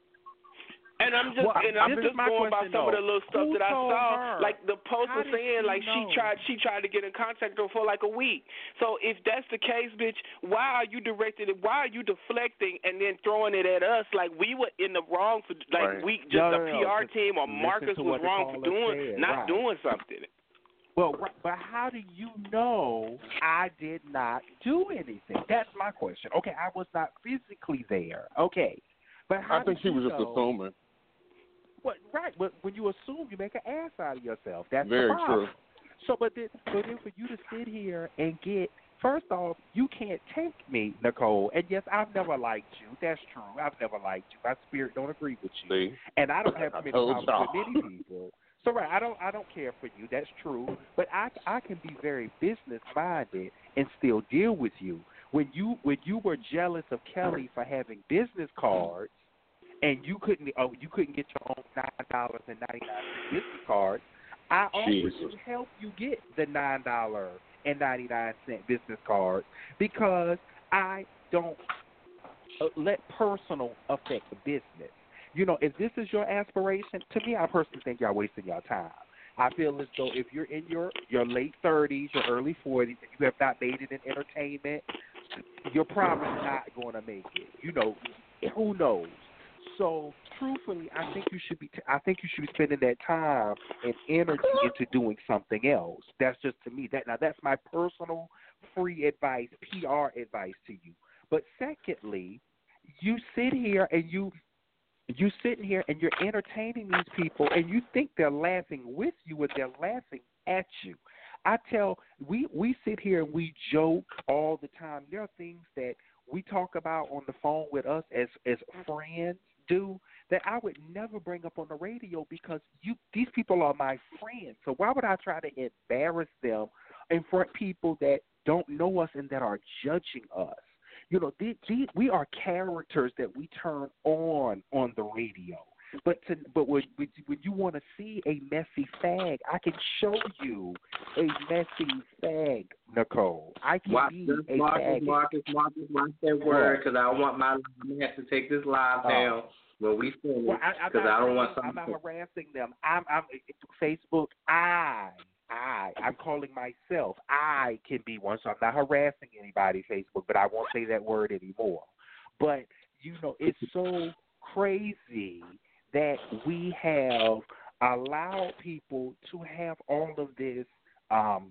I: And I'm just
H: Well,
I: and I'm
H: this
I: just
H: is my
I: going by
H: question,
I: some of
H: though.
I: the little stuff
H: Who
I: that I
H: told
I: saw.
H: her?
I: Like the post
H: How
I: was
H: did
I: saying,
H: she
I: like she
H: know?
I: tried she tried to get in contact with her for like a week. So if that's the case, bitch, why are you directing it? Why are you deflecting and then throwing it at us like we were in the wrong for like
J: Right.
I: we just
H: No,
I: the
H: no, no.
I: P R
H: Just
I: team or
H: listen
I: Marcus
H: to
I: was
H: what the
I: wrong for
H: caller
I: doing
H: said.
I: not
H: Right.
I: doing something.
H: Well, right, but how do you know I did not do anything? That's my question. Okay, I was not physically there. Okay, but how
J: I think
H: did
J: she
H: you
J: was just
H: know?
J: assuming.
H: What, right, but when you assume, you make an ass out of yourself. That's
J: Very
H: the problem.
J: true.
H: So, but then, but then for you to sit here and get, first off, you can't take me, Nicole. And yes, I've never liked you. That's true. I've never liked you. My spirit don't agree with you.
J: See?
H: And I don't have
J: I
H: many
J: told
H: problems
J: y'all.
H: with many people. So right, I don't I don't care for you. That's true. But I I can be very business minded and still deal with you. When you when you were jealous of Kelly for having business cards and you couldn't oh you couldn't get your own nine dollars and ninety nine cent business card, I offered
J: Jesus.
H: to help you get the nine dollar and ninety nine cent business card because I don't uh, let personal affect the business. You know, if this is your aspiration, to me, I personally think y'all wasting your time. I feel as though if you're in your, your late thirties, your early forties, and you have not made it in entertainment, you're probably not going to make it. You know, who knows? So, truthfully, I think you should be. T- I think you should be spending that time and energy into doing something else. That's just to me. That now, that's my personal free advice, P R advice to you. But secondly, you sit here and you. You sitting here and you're entertaining these people, and you think they're laughing with you, or they're laughing at you. I tell we we sit here and we joke all the time. There are things that we talk about on the phone with us as as friends do that I would never bring up on the radio because you these people are my friends. So why would I try to embarrass them in front of people that don't know us and that are judging us? You know, these, these, we are characters that we turn on on the radio. But to, but when, when you want to see a messy fag, I can show you a messy fag, Nicole. I can
G: Watch
H: be
G: this,
H: a
G: Marcus,
H: fag.
G: Marcus, Marcus, watch that word, because I want my. I'm gonna have to take this live
H: Oh.
G: down when we finish,
H: Well, I, I'm
G: because
H: not
G: I don't want
H: saying-
G: something.
H: I'm not harassing them. I'm, I'm Facebook. I, I, I'm calling myself. I can be one, so I'm not harassing anybody. Facebook, but I won't say that word anymore. But you know, it's so crazy that we have allowed people to have all of this um,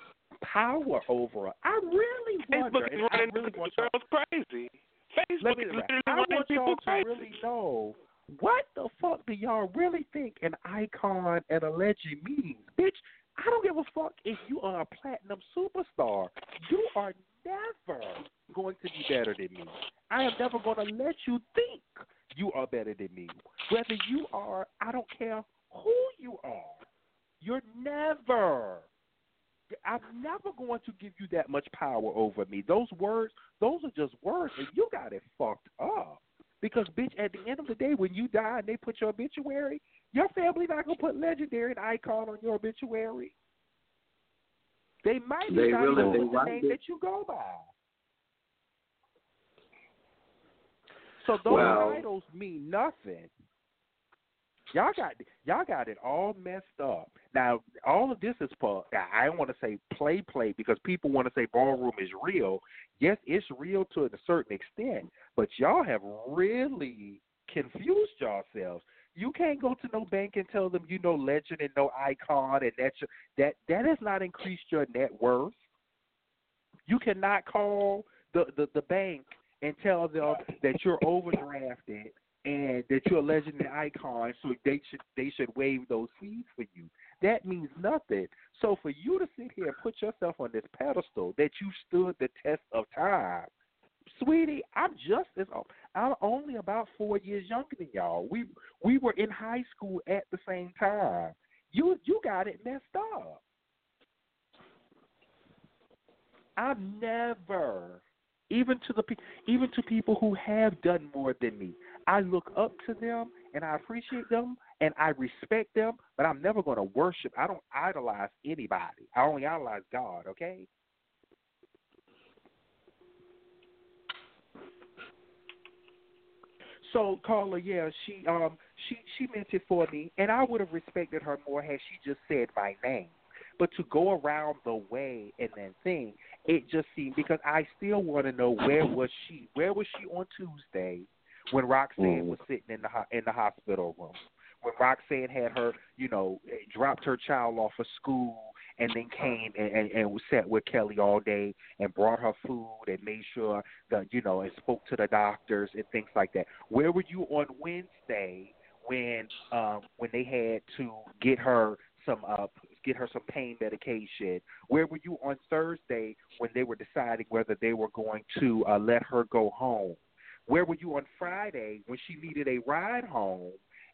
H: power over us. I really wonder,
I: Facebook
H: and
I: is
H: I
I: running
H: really want
I: girls crazy. Facebook
H: let me,
I: is literally
H: I
I: running
H: want
I: people
H: y'all to
I: crazy.
H: really know, what the fuck do y'all really think an icon and a legend means? Bitch, I don't give a fuck if you are a platinum superstar. You are never going to be better than me. I am never going to let you think you are better than me. Whether you are, I don't care who you are. You're never I'm never going to give you that much power over me. Those words, those are just words, and you got it fucked up. Because, bitch, at the end of the day, when you die and they put your obituary, your family not going to put legendary and icon on your obituary. They might be
G: They
H: not
G: really-
H: even
G: they
H: put the
G: want
H: name
G: it.
H: that you go by. So those
G: Well-
H: titles mean nothing. Y'all got y'all got it all messed up. Now, all of this is for, I don't want to say play play because people want to say ballroom is real. Yes, it's real to a certain extent, but y'all have really confused yourselves. You can't go to no bank and tell them you know legend and no icon, and that your, that that has not increased your net worth. You cannot call the, the, the bank and tell them that you're overdrafted and that you're a legend and icon, so they should they should waive those fees for you. That means nothing. So for you to sit here and put yourself on this pedestal that you stood the test of time, sweetie, I'm just as I'm only about four years younger than y'all. We we were in high school at the same time. You you got it messed up. I've never, even to the pe- even to people who have done more than me, I look up to them and I appreciate them and I respect them, but I'm never going to worship. I don't idolize anybody. I only idolize God, okay? So Carla, yeah, she um she she meant it for me, and I would have respected her more had she just said my name. But to go around the way and then thing, it just seemed, because I still want to know, where was she? Where was she on Tuesday when Roxanne
K: Mm.
H: was sitting in the ho- in the hospital room? When Roxanne had her, you know, dropped her child off of school and then came and, and, and sat with Kelly all day and brought her food and made sure that, you know, and spoke to the doctors and things like that. Where were you on Wednesday when um, when they had to get her some uh, get her some pain medication? Where were you on Thursday when they were deciding whether they were going to uh, let her go home? Where were you on Friday when she needed a ride home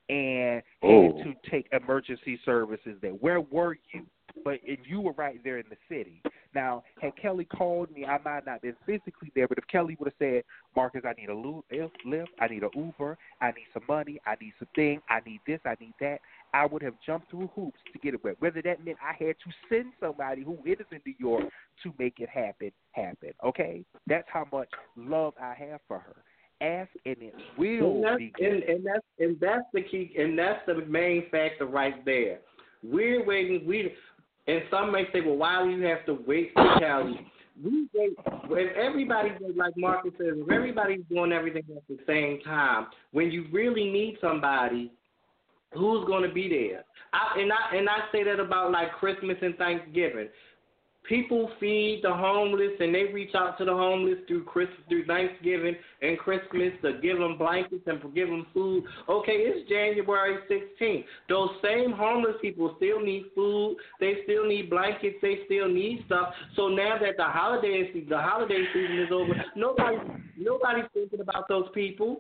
H: and
K: Oh.
H: had to take emergency services there? Where were you? But and you were right there in the city. Now, had Kelly called me, I might not have been physically there, but if Kelly would have said, Marcus, I need a lift, I need an Uber, I need some money, I need some thing, I need this, I need that, I would have jumped through hoops to get it wet. Whether that meant I had to send somebody who is in New York to make it happen, happen, okay? That's how much love I have for her. Ask and it will
G: and that's,
H: be
G: and,
H: given.
G: and that's and that's the key, and that's the main factor right there. We're waiting. We and some may say, well, why do you have to wait for Kelly? We wait. If everybody, like Marcus says, if everybody's doing everything at the same time, when you really need somebody, who's going to be there? I, and I and I say that about like Christmas and Thanksgiving. People feed the homeless and they reach out to the homeless through Christmas, through Thanksgiving and Christmas to give them blankets and give them food. Okay, it's January sixteenth. Those same homeless people still need food. They still need blankets. They still need stuff. So now that the holiday the holiday season is over, nobody nobody's thinking about those people.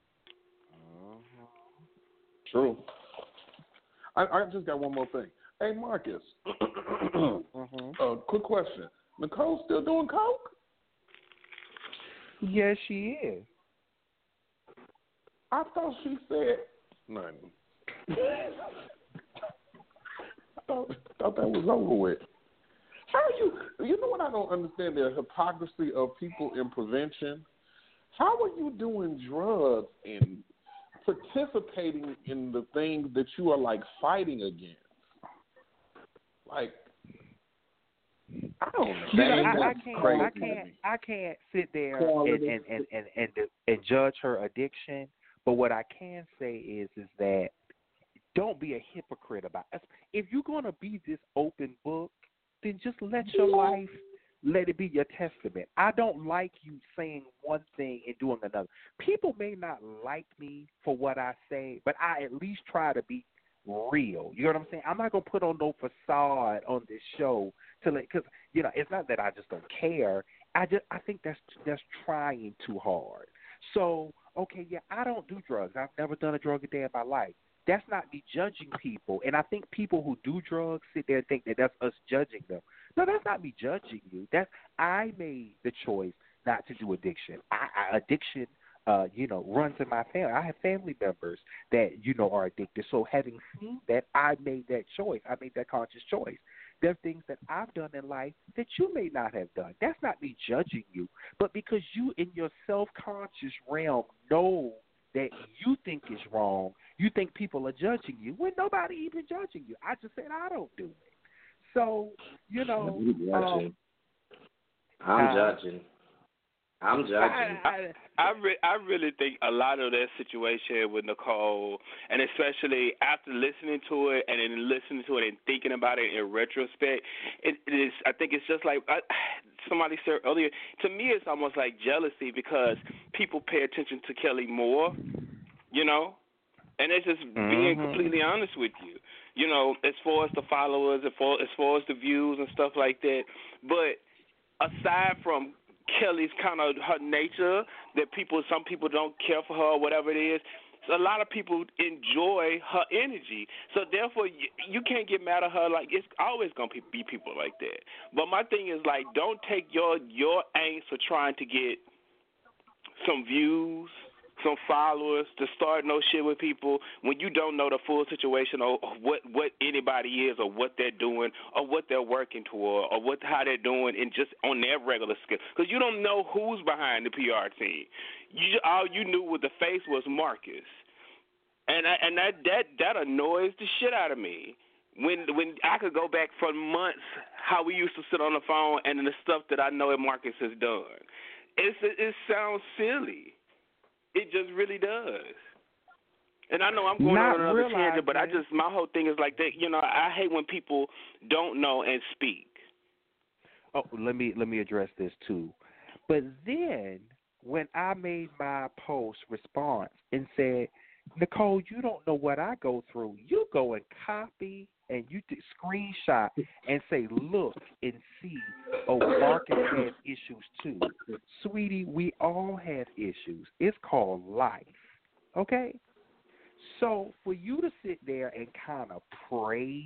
J: True. I, I just got one more thing. Hey, Marcus.
H: mm-hmm.
J: uh, quick question. Nicole still doing coke?
H: Yes, she is.
J: I thought she said nothing. I thought, thought that was over with. How are you? You know what I don't understand? The hypocrisy of people in prevention. How are you doing drugs and participating in the things that you are like fighting against? Like, I don't know.
H: You know,
J: That
H: I, I
J: is
H: can't,
J: crazy
H: I
J: to
H: can't,
J: me.
H: I can't sit there and and, and, and, and and judge her addiction. But what I can say is, is that don't be a hypocrite about it. If you're gonna be this open book, then just let your life, let it be your testament. I don't like you saying one thing and doing another. People may not like me for what I say, but I at least try to be real. You know what I'm saying? I'm not gonna put on no facade on this show to let, because you know it's not that I just don't care. I just I think that's that's trying too hard. So okay, yeah, I don't do drugs. I've never done a drug a day in my life. That's not me judging people. And I think people who do drugs sit there and think that that's us judging them. No, that's not me judging you. That's I made the choice not to do addiction. I, I addiction, uh, you know, runs in my family. I have family members that, you know, are addicted. So having seen that, I made that choice. I made that conscious choice. There are things that I've done in life that you may not have done. That's not me judging you. But because you in your self-conscious realm know that you think is wrong, you think people are judging you when nobody even judging you. I just said I don't do it. So, you know. Um,
G: I'm
H: uh,
G: judging. I'm judging.
I: I, I, I, re- I really think a lot of that situation with Nicole, and especially after listening to it and then listening to it and thinking about it in retrospect, it, it is. I think it's just like I, somebody said earlier. To me, it's almost like jealousy because people pay attention to Kelly more, you know, and it's just mm-hmm. being completely honest with you. You know, as far as the followers, as far, as far as the views and stuff like that. But aside from Kelly's kind of her nature, that people, some people don't care for her or whatever it is, so a lot of people enjoy her energy. So therefore, you, you can't get mad at her. Like, it's always going to be people like that. But my thing is, like, don't take your, your angst for trying to get some views, some followers, to start no shit with people when you don't know the full situation or what, what anybody is or what they're doing or what they're working toward or what how they're doing and just on their regular skill. Because you don't know who's behind the P R team. You, all you knew with the face was Marcus. And I, and that, that, that annoys the shit out of me. When when I could go back for months how we used to sit on the phone and the stuff that I know that Marcus has done. It's, it, it sounds silly. It just really does. And I know I'm going
H: Not
I: on another
H: realizing.
I: tangent, but I just, my whole thing is like that, you know, I hate when people don't know and speak.
H: Oh, let me let me address this too. But then when I made my post response and said, Nicole, you don't know what I go through, you go and copy and you t- screenshot and say, look and see, oh, Marcus has issues too. Sweetie, we all have issues. It's called life, okay? So for you to sit there and kind of praise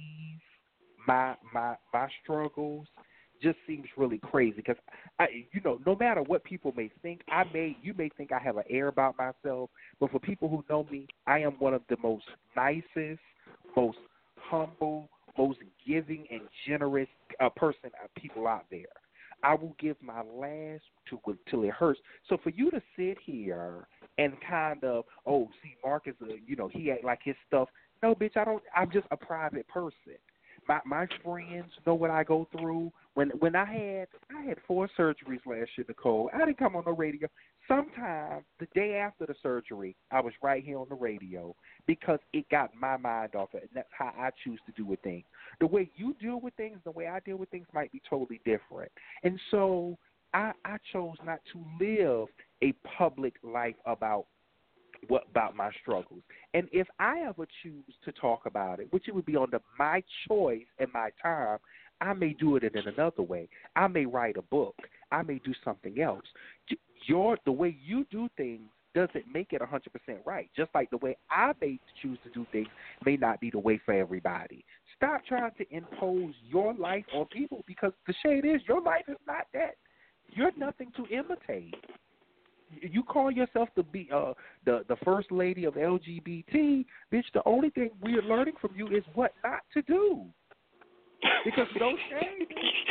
H: my my my struggles just seems really crazy because, I, you know, no matter what people may think, I may you may think I have an air about myself, but for people who know me, I am one of the most nicest, most humble, most giving and generous uh, person uh, people out there. I will give my last to till it hurts. So for you to sit here and kind of, oh, see, Marcus, uh, you know, he act like his stuff. No, bitch, I don't. I'm just a private person. My my friends know what I go through. When when I had I had four surgeries last year, Nicole. I didn't come on the radio. Sometime the day after the surgery, I was right here on the radio because it got my mind off it, and that's how I choose to deal with things. The way you deal with things, the way I deal with things might be totally different. And so I, I chose not to live a public life about what about my struggles. And if I ever choose to talk about it, which it would be under my choice and my time, I may do it in another way. I may write a book. I may do something else. Your the way you do things doesn't make it one hundred percent right. Just like the way I may choose to do things may not be the way for everybody. Stop trying to impose your life on people because the shade is your life is not that. You're nothing to imitate. You call yourself the be uh, the the first lady of L G B T, bitch. The only thing we're learning from you is what not to do. Because no shade.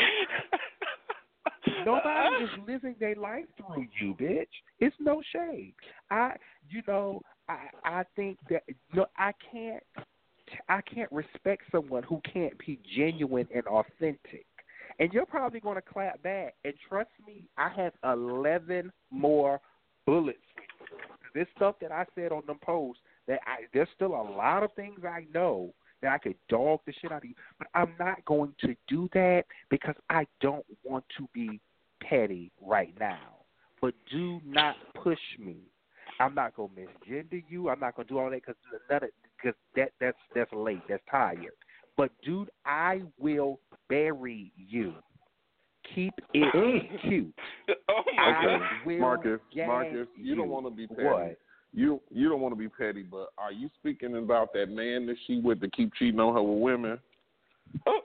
H: Nobody is living their life through you, bitch. It's no shade. I, you know, I I think that you know, I can't I can't respect someone who can't be genuine and authentic. And you're probably going to clap back. And trust me, I have eleven more bullets. This stuff that I said on them posts, that I, there's still a lot of things I know that I could dog the shit out of you. But I'm not going to do that because I don't want to be petty right now. But do not push me. I'm not going to misgender you. I'm not going to do all that because that, that's, that's late. That's tired. But, dude, I will bury you. Keep it cute.
I: Oh my
J: okay.
I: God.
J: Marcus, Marcus, you don't want to be petty.
H: What?
J: you you don't want to be petty, but are you speaking about that man that she with to keep cheating on her with women?
I: Oh.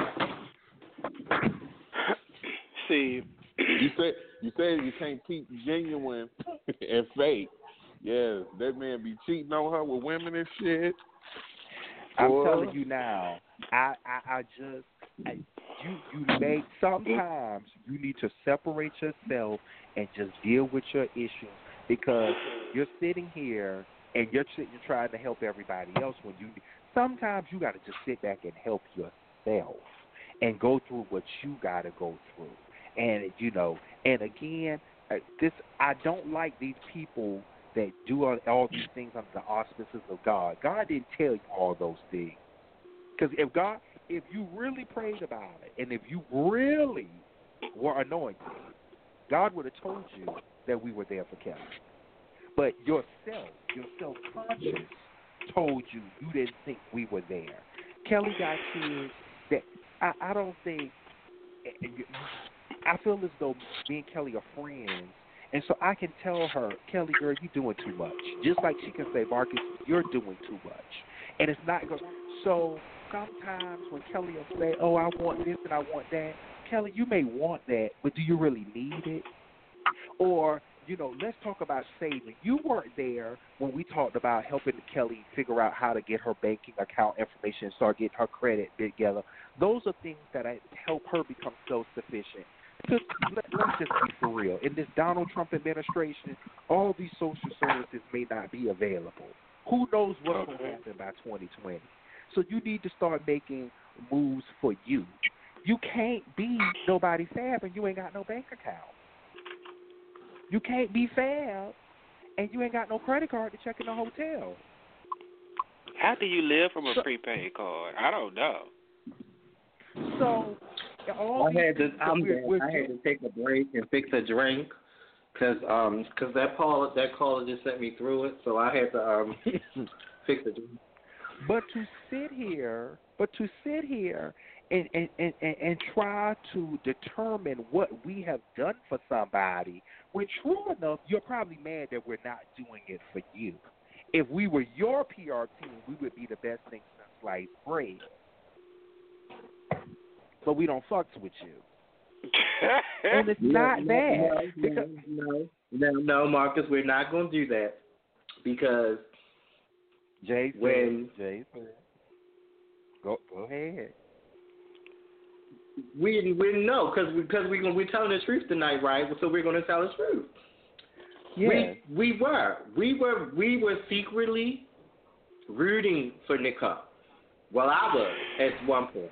I: See,
J: you said you said you can't keep genuine and fake. Yes, that man be cheating on her with women and shit.
H: I'm
J: Boy.
H: telling you now. I I, I just I, you you make sometimes you need to separate yourself and just deal with your issues, because you're sitting here and you're you're trying to help everybody else when you sometimes you got to just sit back and help yourself and go through what you got to go through. And you know, and again, this I don't like these people that do all, all these things under the auspices of God. God didn't tell you all those things. Because if God, if you really prayed about it, and if you really were anointed, God would have told you that we were there for Kelly. But yourself, your self-conscious told you you didn't think we were there. Kelly got kids that I, I don't think, I feel as though me and Kelly are friends. And so I can tell her, Kelly, girl, you're doing too much. Just like she can say, Marcus, you're doing too much. And it's not going to. So sometimes when Kelly will say, oh, I want this and I want that, Kelly, you may want that, but do you really need it? Or, you know, let's talk about saving. You weren't there when we talked about helping Kelly figure out how to get her banking account information and start getting her credit together. Those are things that help her become self-sufficient. Just, let, let's just be for real. In this Donald Trump administration, all these social services may not be available. Who knows what's going to happen by twenty twenty? So you need to start making moves for you. You can't be nobody fab and you ain't got no bank account. You can't be fab and you ain't got no credit card to check in the hotel.
I: How do you live from a so, prepaid card? I don't know.
H: So all
G: I had to. I'm
H: we're, we're
G: I had to take a break and fix a drink because um because that caller that caller just sent me through it, so I had to um fix a drink.
H: But to sit here, but to sit here and and, and, and and try to determine what we have done for somebody, when true enough, you're probably mad that we're not doing it for you. If we were your P R team, we would be the best thing since sliced bread. But we don't fucks with you. And it's
G: no,
H: not
G: no,
H: bad.
G: No,
H: because
G: no, no, no, Marcus, we're not going to do that because
H: Jay
G: when
H: Jay go go ahead.
G: We we know because we, because we we're telling the truth tonight, right? So we're going to tell the truth.
H: Yeah.
G: We we were we were we were secretly rooting for Nicole. Well, I was at one point.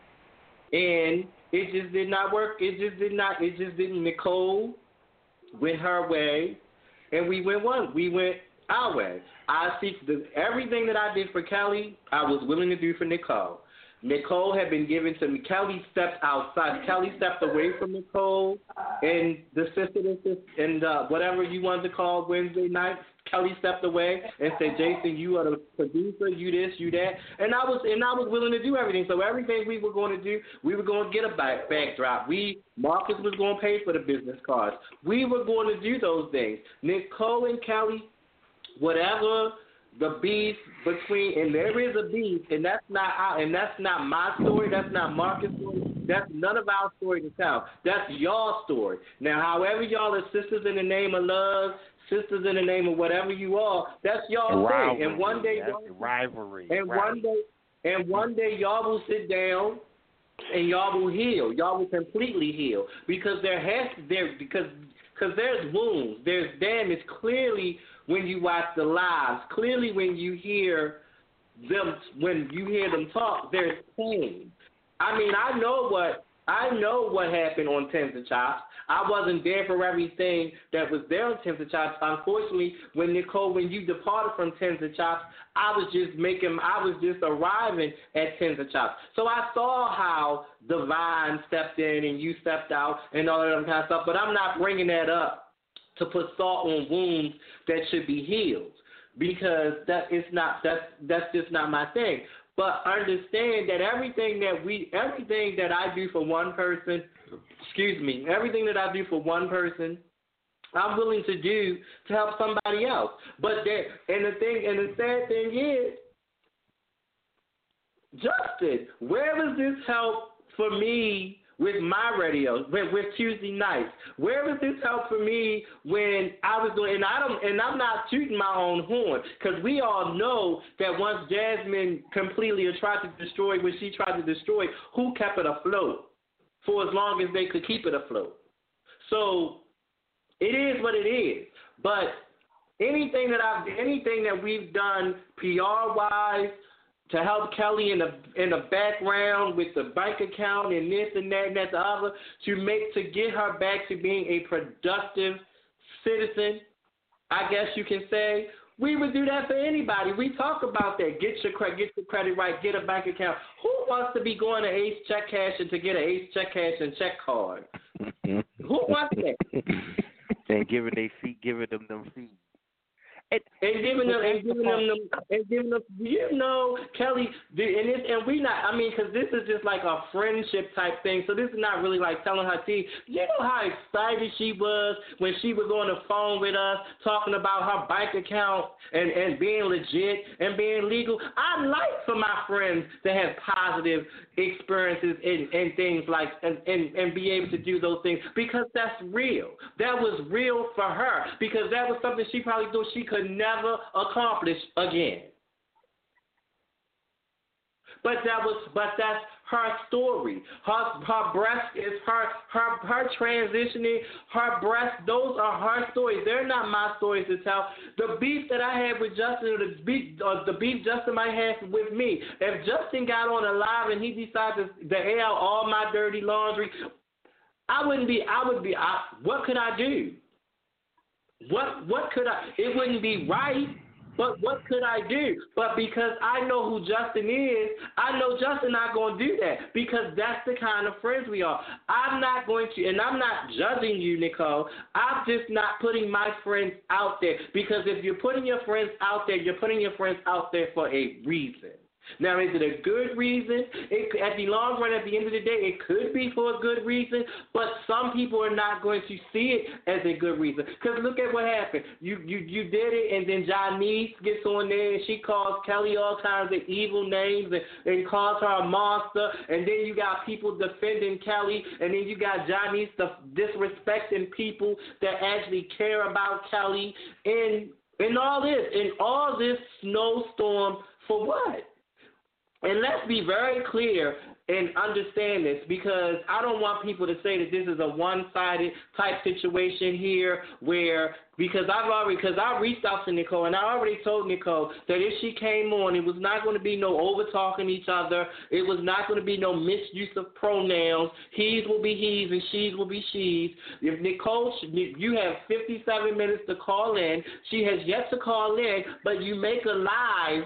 G: And it just did not work. It just did not. It just didn't. Nicole went her way, and we went one. We went our way. I see the, everything that I did for Kelly, I was willing to do for Nicole. Nicole had been given to me. Kelly stepped outside. Kelly stepped away from Nicole and the sister and uh, whatever you wanted to call Wednesday night. Kelly stepped away and said, "Jason, you are the producer. You this, you that." And I was and I was willing to do everything. So everything we were going to do, we were going to get a back, backdrop. We Marcus was going to pay for the business cards. We were going to do those things. Nicole and Kelly, whatever the beef between, and there is a beef, and that's not our, and that's not my story. That's not Marcus' story. That's none of our story to tell. That's y'all story. Now, however y'all are sisters in the name of love, sisters in the name of whatever you are, that's y'all thing. And one day,
H: that's the rivalry.
G: And
H: rivalry.
G: one day, and one day, y'all will sit down and y'all will heal. Y'all will completely heal because there has there because because there's wounds, there's damage. Clearly, when you watch the lives, clearly when you hear them, when you hear them talk, there's pain. I mean, I know what I know what happened on Tens of Chops. I wasn't there for everything that was there on Tens of Chops. Unfortunately, when Nicole, when you departed from Tens of Chops, I was just making, I was just arriving at Tens of Chops. So I saw how Divine stepped in and you stepped out and all that kind of stuff. But I'm not bringing that up to put salt on wounds that should be healed because that is not that's that's just not my thing. But understand that everything that we everything that I do for one person, excuse me, everything that I do for one person, I'm willing to do to help somebody else. But there, and the thing, and the sad thing is, Justin, where was this help for me with my radio, with, with Tuesday nights? Where was this help for me when I was doing? And I don't, and I'm not tooting my own horn, because we all know that once Jasmine completely tried to destroy what she tried to destroy, who kept it afloat for as long as they could keep it afloat? So it is what it is. But anything that I've, anything that we've done P R wise, to help Kelly in the in the background with the bank account and this and that and that the other, to make to get her back to being a productive citizen, I guess you can say, we would do that for anybody. We talk about that. Get your credit, get your credit right, get a bank account. Who wants to be going to Ace Check Cash and to get an Ace Check Cash and check card? Who wants that?
H: And giving they feet, giving them them feet.
G: And, and giving them, and giving them, them, and giving them, you know, Kelly, the, and this, and we not, I mean, because this is just like a friendship type thing. So this is not really like telling her tea. You know how excited she was when she was on the phone with us talking about her bank account and, and being legit and being legal. I like for my friends to have positive experiences and, and things like, and, and, and be able to do those things, because that's real. That was real for her, because that was something she probably thought she could never accomplish again. But that was, but that's her story. Her her breast is her her her transitioning. Her breast, those are her stories. They're not my stories to tell. The beef that I had with Justin, or the beef, or the beef Justin might have with me. If Justin got on a live and he decided to, to air out all my dirty laundry, I wouldn't be. I would be. I, what could I do? What what could I? It wouldn't be right, but what could I do? But because I know who Justin is, I know Justin not going to do that, because that's the kind of friends we are. I'm not going to, and I'm not judging you, Nicole. I'm just not putting my friends out there, because if you're putting your friends out there, you're putting your friends out there for a reason. Now, is it a good reason? It, at the long run, at the end of the day, it could be for a good reason, but some people are not going to see it as a good reason. Because look at what happened. You you you did it, and then Janice gets on there, and she calls Kelly all kinds of evil names and, and calls her a monster, and then you got people defending Kelly, and then you got Janice disrespecting people that actually care about Kelly, and, and all this, and all this snowstorm for what? And let's be very clear and understand this, because I don't want people to say that this is a one-sided type situation here where, because I've already, because I reached out to Nicole, and I already told Nicole that if she came on, it was not going to be no over-talking each other. It was not going to be no misuse of pronouns. He's will be he's and she's will be she's. If Nicole, you have fifty-seven minutes to call in. She has yet to call in, but you make a live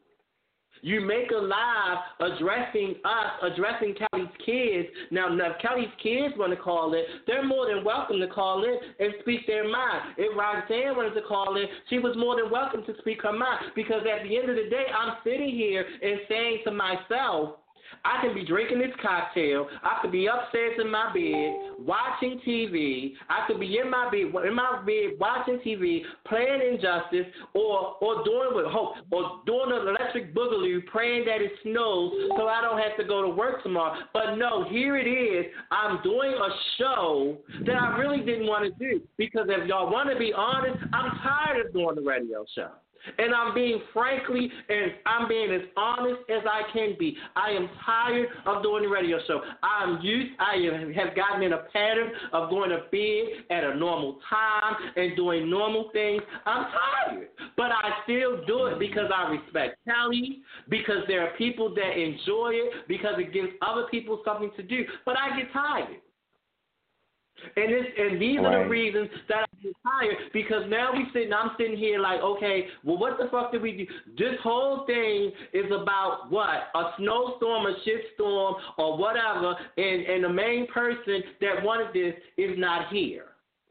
G: You make a live addressing us, addressing Kelly's kids. Now, now if Kelly's kids want to call in, they're more than welcome to call in and speak their mind. If Roxanne wanted to call in, she was more than welcome to speak her mind, because at the end of the day, I'm sitting here and saying to myself, I can be drinking this cocktail. I could be upstairs in my bed watching T V. I could be in my bed, in my bed watching T V, playing Injustice, or or doing with hope, or doing an electric boogaloo, praying that it snows so I don't have to go to work tomorrow. But no, here it is. I'm doing a show that I really didn't want to do, because if y'all want to be honest, I'm tired of doing the radio show. And I'm being frankly, and I'm being as honest as I can be. I am tired of doing the radio show. I'm used, I have gotten in a pattern of going to bed at a normal time and doing normal things. I'm tired. But I still do it because I respect Kelly, because there are people that enjoy it, because it gives other people something to do. But I get tired. And this, and these right. are the reasons that I get tired, because now we sitting, I'm sitting here like, okay, well, what the fuck did we do? This whole thing is about what? A snowstorm, a shitstorm, or whatever, and, and the main person that wanted this is not here.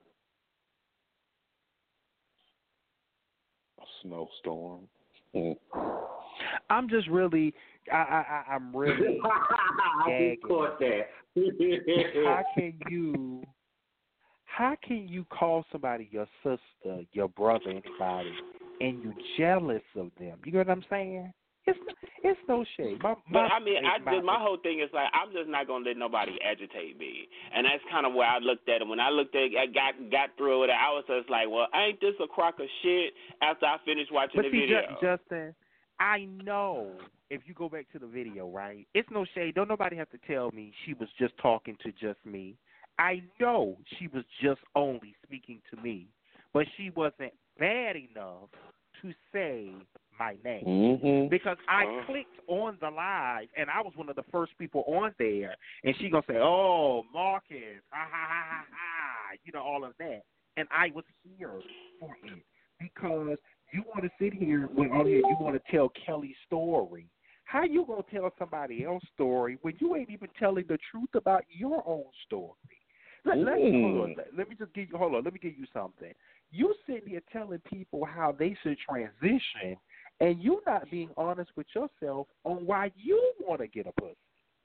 J: A snowstorm. Mm.
H: I'm just really, I, I, I'm really
G: I just caught that.
H: How can you, how can you call somebody your sister, your brother, anybody, and you jealous of them? You know what I'm saying? It's it's no shade. My, my,
I: but I mean, I
H: my,
I: just, my whole thing is like I'm just not gonna let nobody agitate me, and that's kind of where I looked at it. When I looked at, it, I got got through it. I was just like, well, ain't this a crock of shit? After I finished watching
H: but
I: the
H: see,
I: video,
H: Ju- Justin, I know if you go back to the video, right? It's no shade. Don't nobody have to tell me she was just talking to just me. I know she was just only speaking to me, but she wasn't bad enough to say my name.
J: Mm-hmm.
H: Because I clicked on the live, and I was one of the first people on there, and she going to say, oh, Marcus, ha, ha, ha, ha, ha, you know, all of that. And I was here for it because you want to sit here when on here you want to tell Kelly's story. How you going to tell somebody else's story when you ain't even telling the truth about your own story? Let, let, hold on, let, let me just give you, hold on, let me give you something. You sitting here telling people how they should transition, and you not being honest with yourself on why you want to get a pussy.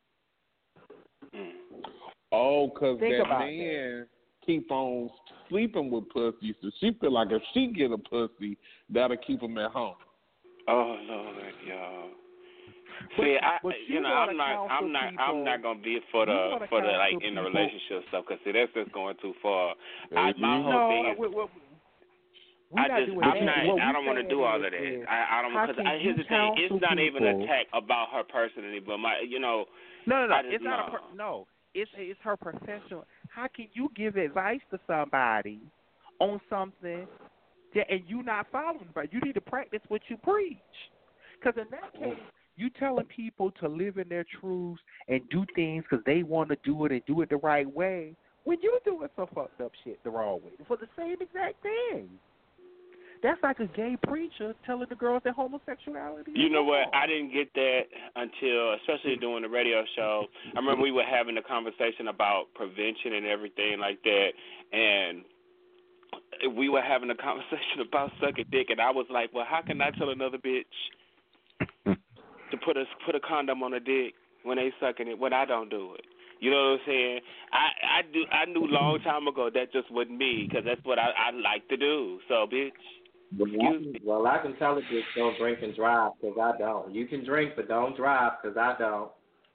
J: Oh, because that
H: about
J: man
H: that.
J: keep on sleeping with pussies, so she feel like if she get a pussy, that'll keep him at home.
I: Oh Lord, y'all.
H: But,
I: See, I,
H: but
I: you
H: you
I: know,
H: wanna
I: I'm not, I'm not,
H: counsel
I: I'm not gonna be for
H: you
I: the,
H: wanna
I: for the like
H: counsel
I: in the
H: people-
I: relationship stuff, because see, that's just going too far. I, my whole
H: no,
I: thing is,
H: we, we, we
I: I
H: not
I: just,
H: doing
I: I'm
H: that.
I: not,
H: What
I: I
H: we
I: don't want to
H: saying
I: do all
H: is,
I: of that.
H: is
I: I, I don't,
H: how
I: because
H: can
I: here's
H: you
I: the thing, it's
H: counsel
I: not even an
H: people?
I: attack about her personally, but my, you know,
H: No, no, no.
I: I just
H: It's not a
I: know.
H: per- no. It's it's her professional. How can you give advice to somebody on something that and you not following? But you need to practice what you preach. Because in that case, you telling people to live in their truths and do things because they want to do it and do it the right way. When you doing some fucked up shit the wrong way for the same exact thing. That's like a gay preacher telling the girls that homosexuality is
I: You know what?
H: wrong.
I: I didn't get that until, especially doing the radio show. I remember we were having a conversation about prevention and everything like that, and we were having a conversation about sucking dick, and I was like, well, how can I tell another bitch to put a put a condom on a dick when they sucking it when I don't do it? You know what I'm saying? I I do I knew a long time ago that just wasn't me, because that's what I, I like to do. So, bitch.
G: Well, I can, well, I can tell a bitch don't drink and drive because I don't. You can drink, but don't drive because I don't.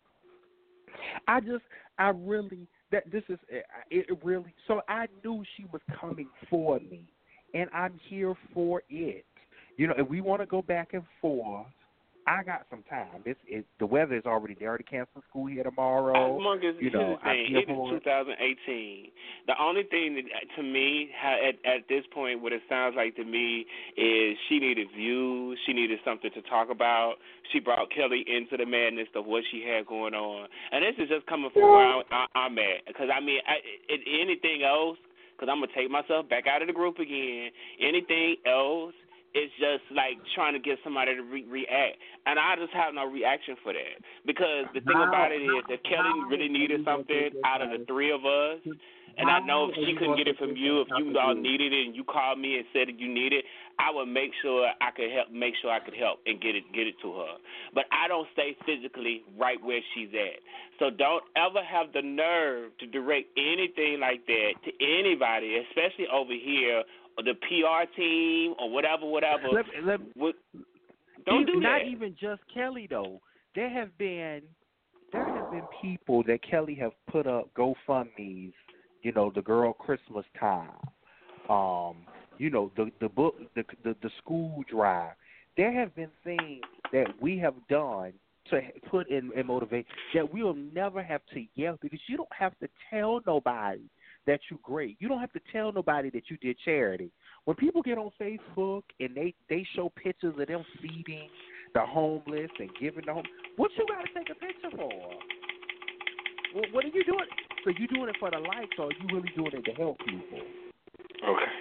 H: I just, I really, that this is, it, it really, so I knew she was coming for me, and I'm here for it. You know, if we want to go back and forth, I got some time. This is, the weather is already, they already canceled school here tomorrow.
I: Marcus,
H: you know,
I: here's the thing.
H: I'm
I: It
H: here for
I: is twenty eighteen. The only thing that, to me, at, at this point, what it sounds like to me is she needed views. She needed something to talk about. She brought Kelly into the madness of what she had going on. And this is just coming from where I, I, I'm at. Because, I mean, I, it, anything else, because I'm going to take myself back out of the group again, anything else, it's just like trying to get somebody to re- react. And I just have no reaction for that. Because the thing about it is that Kelly really needed something out of the three of us. And I know if she couldn't get it from you, if you all needed it and you called me and said that you need it, I would make sure I could help make sure I could help and get it get it to her. But I don't stay physically right where she's at. So don't ever have the nerve to direct anything like that to anybody, especially over here, or the P R team, or whatever, whatever.
H: Let, let,
I: what, don't
H: even,
I: do
H: not
I: that.
H: Not even just Kelly, though. There have been, there have been people that Kelly have put up GoFundMe's, you know, the girl Christmas time, um, you know, the the book, the, the the school drive. There have been things that we have done to put in and motivate that we will never have to yell, because you don't have to tell nobody that you're great. You don't have to tell nobody that you did charity. When people get on Facebook and they, they show pictures of them feeding the homeless and giving them, what you got to take a picture for? Well, what are you doing? So you doing it for the likes, or are you really doing it to help people?
I: Okay.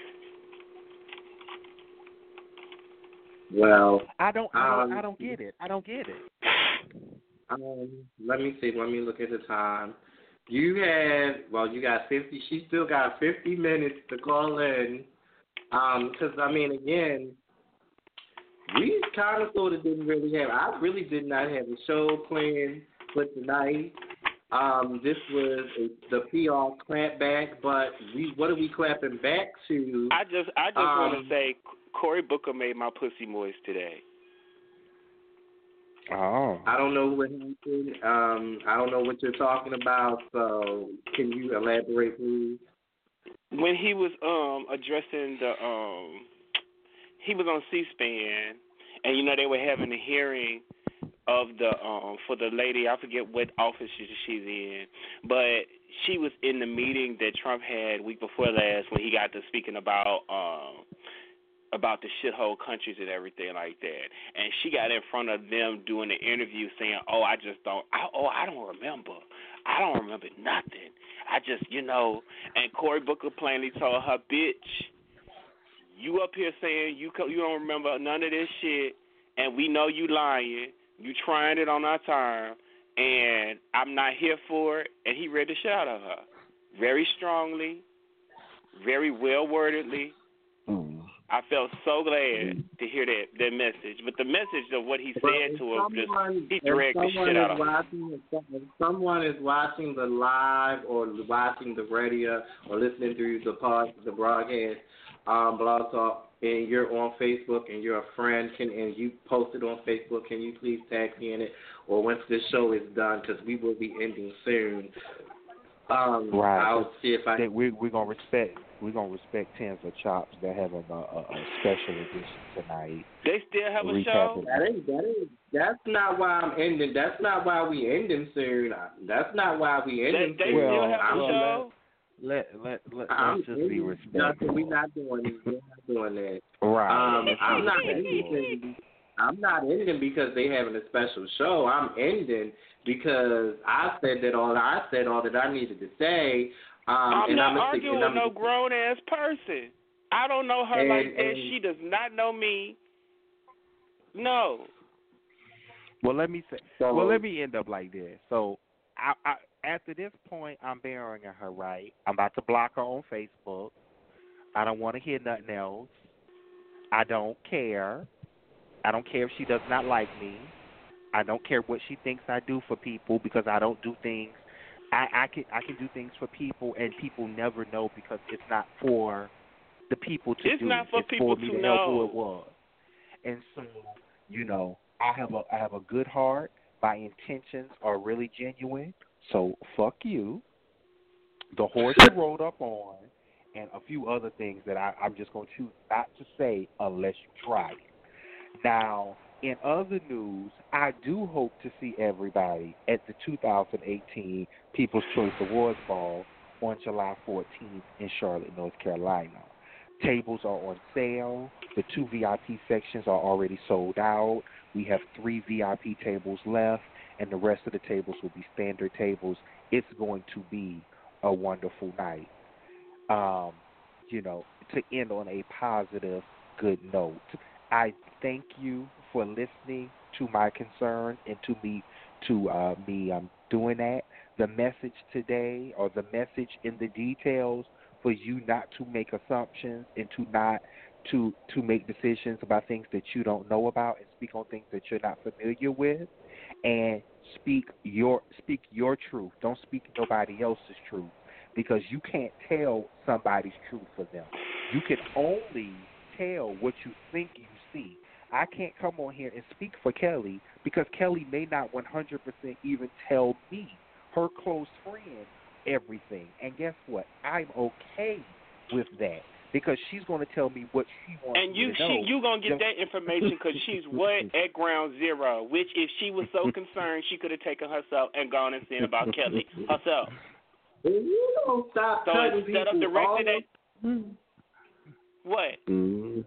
G: Well,
H: I don't, I don't,
G: um,
H: I don't get it. I don't get it.
G: Um, let me see. Let me look at the time. You had, well, you got fifty. She still got fifty minutes to call in. Um, because I mean, again, we kind of sort of didn't really have. I really did not have a show planned for tonight. Um, this was a, the P R clamp back, but we what are we clapping back to?
I: I just I just
G: um,
I: want to say Cory Booker made my pussy moist today.
H: Oh.
G: I don't know what happened. Um, I don't know what you're talking about. So can you elaborate, please?
I: When he was um addressing the um he was on C-SPAN, and you know they were having a hearing of the um for the lady, I forget what office she, she's in, but she was in the meeting that Trump had week before last when he got to speaking about um about the shithole countries and everything like that, and she got in front of them doing the interview saying, "Oh, I just don't, I, oh, I don't remember, I don't remember nothing. I just, you know," and Cory Booker plainly told her, "Bitch, you up here saying you co- you don't remember none of this shit, and we know you lying. You trying it on our time, and I'm not here for it." And he read the shit out of her, very strongly, very well wordedly.
H: Mm.
I: I felt so glad to hear that, that message. But the message of what he said to her, just he dragged the shit out of her.
G: Watching, if someone is watching the live or watching the radio or listening through the pod, the broadcast, um, Blog Talk, and you're on Facebook and you're a friend, can and you posted on Facebook, can you please tag me in it? Or once this show is done, because we will be ending soon. Um,
H: right.
G: I'll see if I.
H: We we're gonna respect. We're gonna respect Tens of Chops. They're having a, a, a special edition tonight.
I: They still have a,
H: a
I: show.
G: That ain't, that ain't, that's not why I'm ending. That's not why we ending soon. That's not why we ending
I: they, they
G: soon.
I: They still
H: well,
I: have
G: I'm
I: a show.
H: Let let let
G: I'm
H: let's just be respectful.
G: We're not doing. We're not doing that.
H: Right.
G: Um, I'm not ending. I'm not ending because they having a special show. I'm ending because I said that all I said all that I needed to say. Um,
I: I'm
G: and
I: not
G: I'm
I: arguing with no grown ass person. I don't know her
G: and,
I: like that.
G: and,
I: She does not know me. No.
H: Well, let me say.
G: So,
H: well, let me end up like this. So, I, I, after this point, I'm burying her. Right. I'm about to block her on Facebook. I don't want to hear nothing else. I don't care. I don't care if she does not like me. I don't care what she thinks I do for people because I don't do things. I, I can I can do things for people, and people never know because it's not for the people to
I: it's
H: do.
I: It's not for
H: it's
I: people
H: for me
I: to,
H: to
I: know.
H: help who it was. And so, you know, I have a I have a good heart. My intentions are really genuine. So fuck you. The horse you rode up on, and a few other things that I, I'm just going to choose not to say unless you try it. Now, in other news, I do hope to see everybody at the two thousand eighteen People's Choice Awards Ball on July fourteenth in Charlotte, North Carolina. Tables are on sale. The two V I P sections are already sold out. We have three V I P tables left, and the rest of the tables will be standard tables. It's going to be a wonderful night. Um, you know, to end on a positive, good note. I thank you for listening to my concern and to me, to uh, me um, doing that. The message today, or the message in the details, for you not to make assumptions and to not to to make decisions about things that you don't know about and speak on things that you're not familiar with, and speak your speak your truth. Don't speak nobody else's truth, because you can't tell somebody's truth for them. You can only tell what you think you see. I can't come on here and speak for Kelly because Kelly may not one hundred percent even tell me, her close friend, everything. And guess what? I'm okay with that because she's going to tell me what she wants
I: and you,
H: me to know.
I: And you going to get that information because she's what? At ground zero, which if she was so concerned, she could have taken herself and gone and seen about Kelly herself.
G: You don't stop
I: so instead of directing it,
G: mm-hmm.
I: what?
H: Mm-hmm.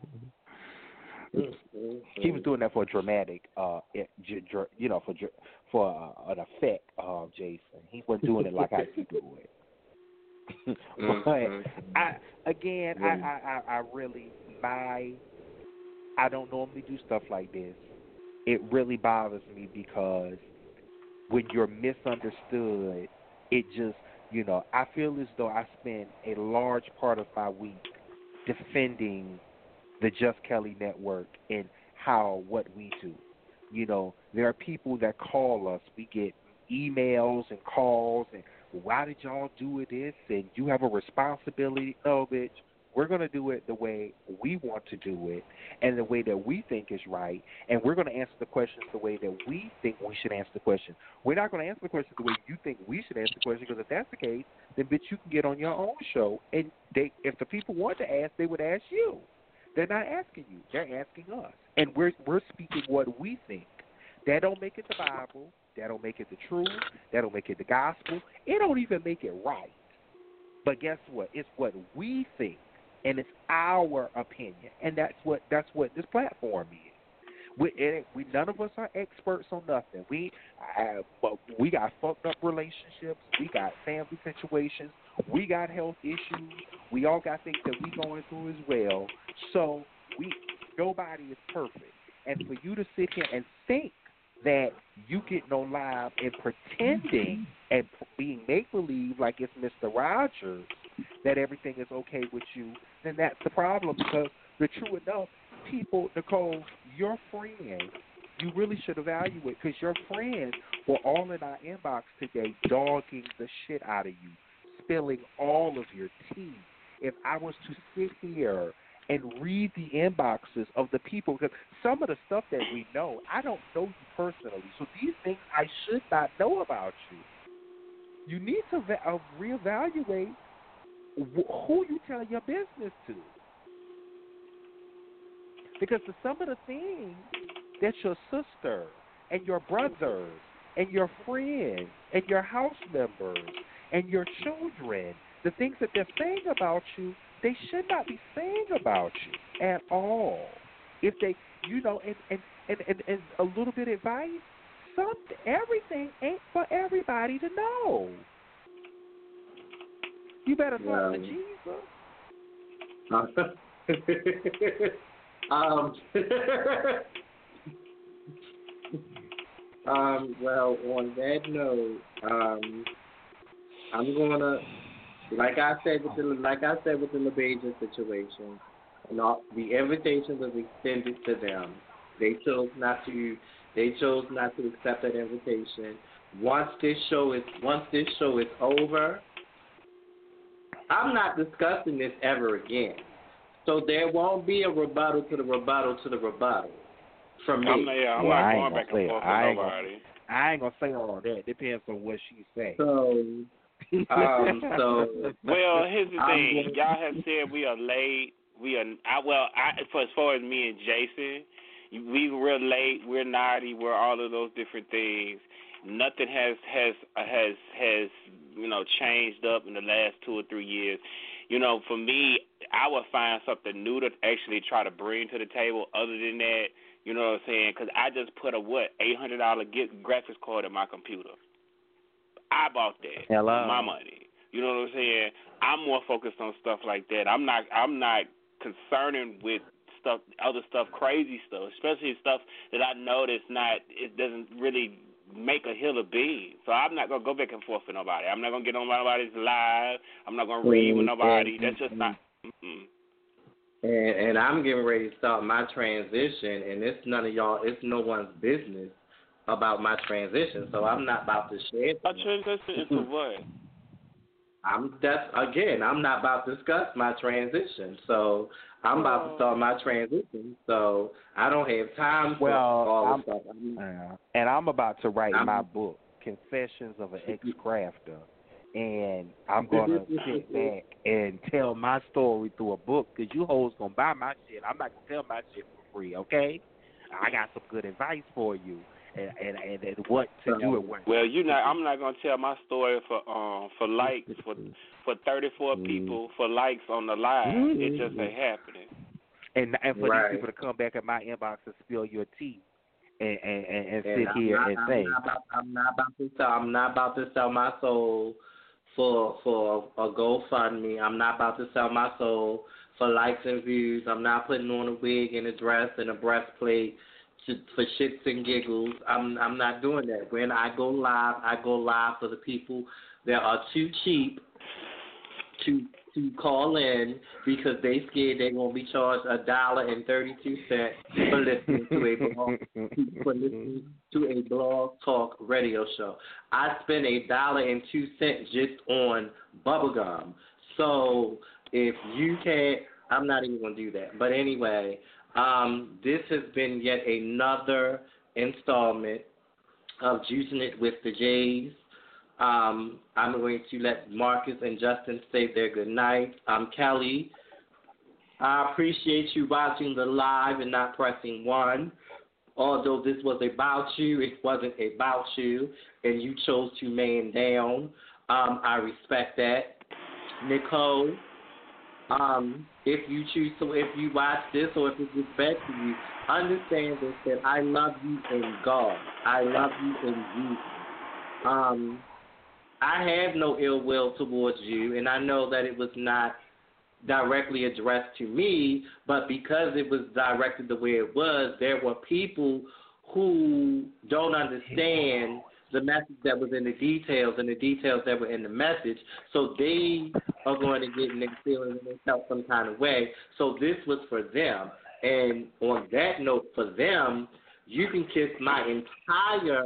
H: He was doing that for dramatic, uh, you know, for for uh, an effect, uh, Jason. He wasn't doing it like how you do it. But I, again, I, I, I really my, I don't normally do stuff like this. It really bothers me because when you're misunderstood, it just, you know, I feel as though I spend a large part of my week defending the Just Kelly Network and how, what we do. You know, there are people that call us. We get emails and calls and why did y'all do this and you have a responsibility. No, bitch. We're going to do it the way we want to do it and the way that we think is right, and we're going to answer the questions the way that we think we should answer the question. We're not going to answer the question the way you think we should answer the question, because if that's the case, then, bitch, you can get on your own show, and they, if the people want to ask, they would ask you. They're not asking you. They're asking us, and we're we're speaking what we think. That don't make it the Bible. That don't make it the truth. That don't make it the gospel. It don't even make it right. But guess what? It's what we think. And it's our opinion, and that's what that's what this platform is. We, it, we none of us are experts on nothing. We uh, but we got fucked up relationships. We got family situations. We got health issues. We all got things that we going through as well. So we nobody is perfect. And for you to sit here and think that you getting on live and pretending and being make believe like it's Mister Rogers, that everything is okay with you, then that's the problem. Because the true enough, people, Nicole, your friends, you really should evaluate, because your friends were all in our inbox today dogging the shit out of you, spilling all of your tea. If I was to sit here and read the inboxes of the people, because some of the stuff that we know, I don't know you personally, so these things I should not know about you. You need to uh, reevaluate who you tell your business to. Because to some of the things that your sister and your brothers and your friends and your house members and your children, the things that they're saying about you, they should not be saying about you at all. If they, you know, and, and, and, and, and a little bit of advice, some, everything ain't for everybody to know. You better talk
G: well,
H: to Jesus.
G: um, um, well, on that note, um, I'm gonna, like I said with the, like I said with the LaBeija situation, you know, the invitation was extended to them. They chose not to. They chose not to accept that invitation. Once this show is, once this show is over, I'm not discussing this ever again. So there won't be a rebuttal to the rebuttal to the rebuttal from me.
I: I'm, yeah, I'm
H: well,
I: not
H: I
I: going back and forth with
H: I
I: nobody.
H: Gonna, I ain't gonna say all that. Depends on what she say.
G: So, um, so.
I: Well, here's the
G: I'm
I: thing.
G: gonna,
I: Y'all have said we are late. We are. I, well, I, for as far as me and Jason, we we're late. We're naughty. We're all of those different things. Nothing has has has has you know changed up in the last two or three years. You know, for me, I would find something new to actually try to bring to the table. Other than that, you know what I'm saying? Because I just put a what eight hundred dollar graphics card in my computer. I bought that
H: Hello.
I: with my money. You know what I'm saying? I'm more focused on stuff like that. I'm not. I'm not concerning with stuff, other stuff, crazy stuff, especially stuff that I know that's not. It doesn't really make a hill of beans. So I'm not gonna go back and forth with nobody. I'm not gonna get on nobody's live. I'm not gonna read with nobody. That's just not. Mm-mm.
G: And, and I'm getting ready to start my transition, and it's none of y'all. It's no one's business about my transition. So I'm not about to share.
I: A transition into what?
G: I'm that's again. I'm not about to discuss my transition. So I'm about to start my transition. So I don't have time for
H: well,
G: all
H: I'm,
G: this stuff. I'm,
H: uh, and I'm about to write
G: I'm,
H: my book, Confessions of an Ex-Crafter, and I'm gonna sit back and tell my story through a book. Cause you hoes gonna buy my shit. I'm not gonna tell my shit for free. Okay? I got some good advice for you. And, and, and, and what to do and what.
I: Well, you know, I'm not gonna tell my story for um for likes for for thirty-four mm. people for likes on the live. Mm. It just ain't happening.
H: And and for
G: right.
H: these people to come back at my inbox and spill your tea and and, and, and sit
G: and
H: here
G: not,
H: and
G: I'm
H: say,
G: not about, I'm not about to sell. I'm not about to sell my soul for for a GoFundMe. I'm not about to sell my soul for likes and views. I'm not putting on a wig and a dress and a breastplate. To, for shits and giggles. I'm I'm not doing that. When I go live, I go live for the people that are too cheap to to call in because they scared they're gonna be charged a dollar and thirty two cents for listening to a blog for listening to a blog talk radio show. I spend a dollar and two cents just on bubblegum. So if you can't, I'm not even gonna do that. But anyway, um, this has been yet another installment of Juicing It with the Jays. Um, I'm going to let Marcus and Justin say their good night. I'm Kelly. I appreciate you watching the live and not pressing one. Although this was about you, it wasn't about you, and you chose to man down. Um, I respect that. Nicole, um, if you choose to, if you watch this or if it gets back to you, understand this, that I love you in God. I love you in you. Um, I have no ill will towards you, and I know that it was not directly addressed to me, but because it was directed the way it was, there were people who don't understand the message that was in the details and the details that were in the message, so they are going to get in their feelings and they felt some kind of way. So this was for them. And on that note, for them, you can kiss my entire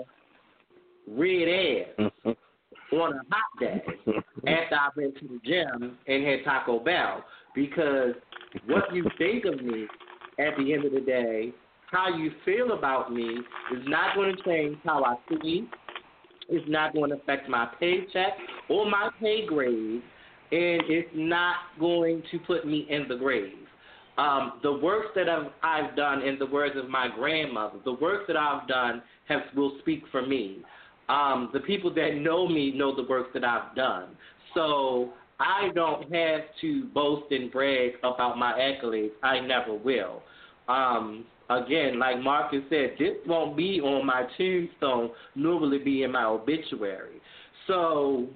G: red ass on a hot day after I went to the gym and had Taco Bell, because what you think of me at the end of the day, how you feel about me, is not going to change how I see. It's not going to affect my paycheck or my pay grade, and it's not going to put me in the grave. Um, the works that I've, I've done, in the words of my grandmother, the works that I've done have, will speak for me. Um, the people that know me know the work that I've done. So I don't have to boast and brag about my accolades. I never will. Um, again, like Marcus said, this won't be on my tombstone, nor will it be in my obituary. So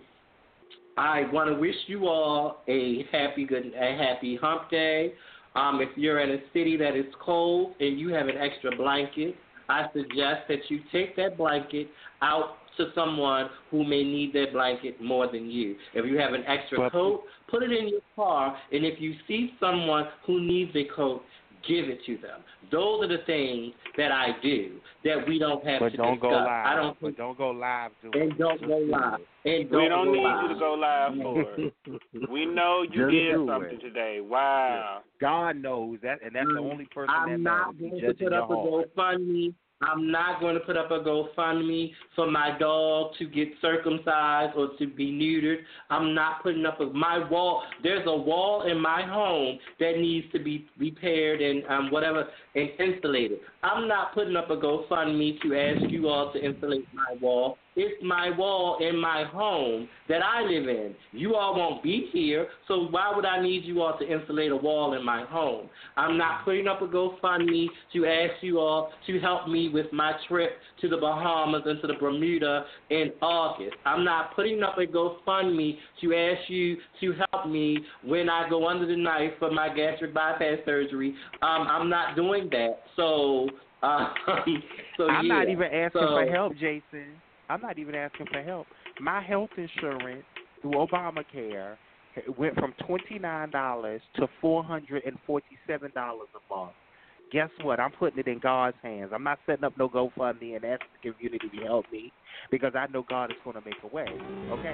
G: I want to wish you all a happy good, a happy hump day. Um, if you're in a city that is cold and you have an extra blanket, I suggest that you take that blanket out to someone who may need that blanket more than you. If you have an extra coat, put it in your car, and if you see someone who needs a coat, give it to them. Those are the things that I do that we don't have
H: but
G: to
H: don't
G: discuss.
H: Go live.
G: I don't.
H: But don't go live. Do
G: and
H: it.
G: don't go live. And don't
I: we don't
G: go
I: need
G: live.
I: you to go live for it. We know you
H: Just
I: did
H: do
I: something
H: it.
I: today. Wow.
H: God knows that, and that's the only person
G: I'm
H: that
G: not
H: knows.
G: going to put up a GoFundMe. I'm not going to put up a GoFundMe for my dog to get circumcised or to be neutered. I'm not putting up a, my wall. There's a wall in my home that needs to be repaired and um, whatever and insulated. I'm not putting up a GoFundMe to ask you all to insulate my wall. It's my wall in my home that I live in. You all won't be here, so why would I need you all to insulate a wall in my home? I'm not putting up a GoFundMe to ask you all to help me with my trip to the Bahamas and to the Bermuda in August. I'm not putting up a GoFundMe to ask you to help me when I go under the knife for my gastric bypass surgery. Um, I'm not doing that. So, uh, so
H: I'm
G: yeah.
H: not even asking
G: so,
H: for help, Jason. I'm not even asking for help. My health insurance through Obamacare went from twenty-nine dollars to four hundred forty-seven dollars a month. Guess what? I'm putting it in God's hands. I'm not setting up no GoFundMe and asking the community to help me because I know God is going to make a way. Okay?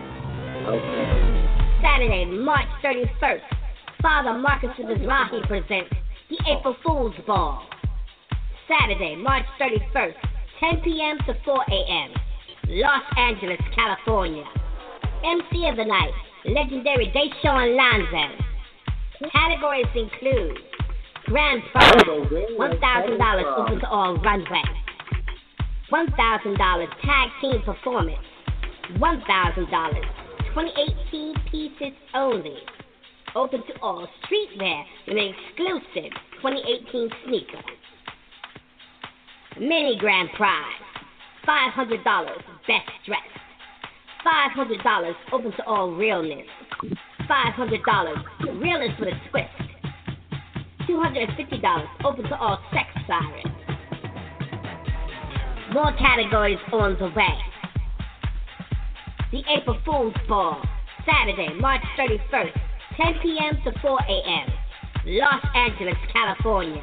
G: Okay.
D: Saturday, March thirty-first, Father Marcus Mizrahi presents the April Fool's Ball. Saturday, March thirty-first, ten p.m. to four a.m., Los Angeles, California. M C of the night, legendary Deshaun Lanzan. Categories include Grand Prize, one thousand dollars open to all runway, one thousand dollars tag team performance, one thousand dollars twenty eighteen pieces only, open to all streetwear with an exclusive twenty eighteen sneaker. Mini Grand Prize, five hundred dollars best dressed, five hundred dollars open to all realness, five hundred dollars realness with a twist, two hundred fifty dollars open to all sex sirens. More categories on the way. The April Fool's Ball, Saturday, March thirty-first, ten p.m. to four a.m. Los Angeles, California.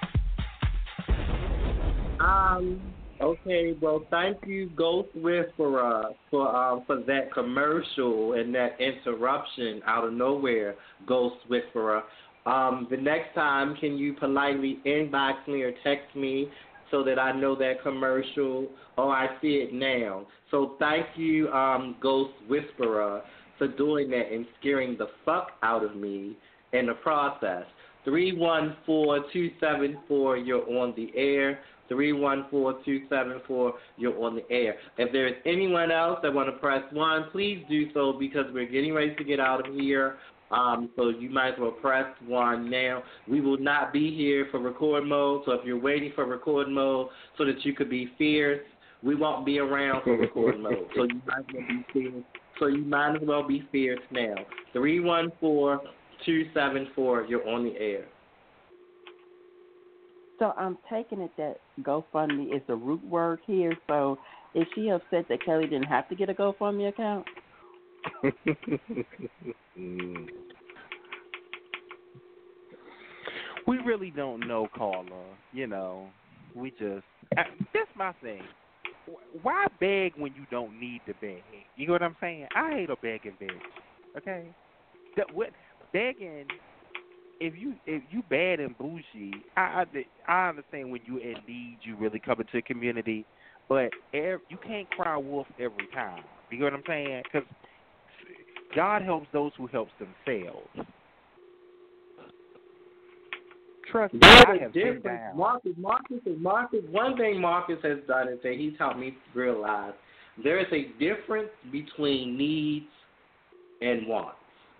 G: Um. Okay. Well, thank you, Ghost Whisperer, for um for that commercial and that interruption out of nowhere, Ghost Whisperer. Um. The next time, can you politely inbox me or text me so that I know that commercial? Oh, I see it now. So thank you, um, Ghost Whisperer, for doing that and scaring the fuck out of me in the process. three one four, two seven four, you're on the air. three one four, two seven four, you're on the air. If there's anyone else that want to press one, please do so because we're getting ready to get out of here. Um, so you might as well press one now. We will not be here for record mode, so if you're waiting for record mode so that you could be fierce, we won't be around for record mode. So you might as well be fierce. So you might as well be fierce now. three one four, two seven four, you're on the air.
K: So I'm taking it that GoFundMe is the root word here. So is she upset that Kelly didn't have to get a GoFundMe account?
H: We really don't know, Carla. You know, we just I, that's my thing. Why beg when you don't need to beg? You know what I'm saying? I hate a begging bitch. Okay, that, what begging? If you if you bad and bougie, I, I I understand when you in need, you really come into the community, but every, you can't cry wolf every time. You know what I'm saying? Because God helps those who helps themselves. Trust me, I have been down.
G: Marcus, Marcus, Marcus, one thing Marcus has done is that he's helped me realize there is a difference between needs and wants.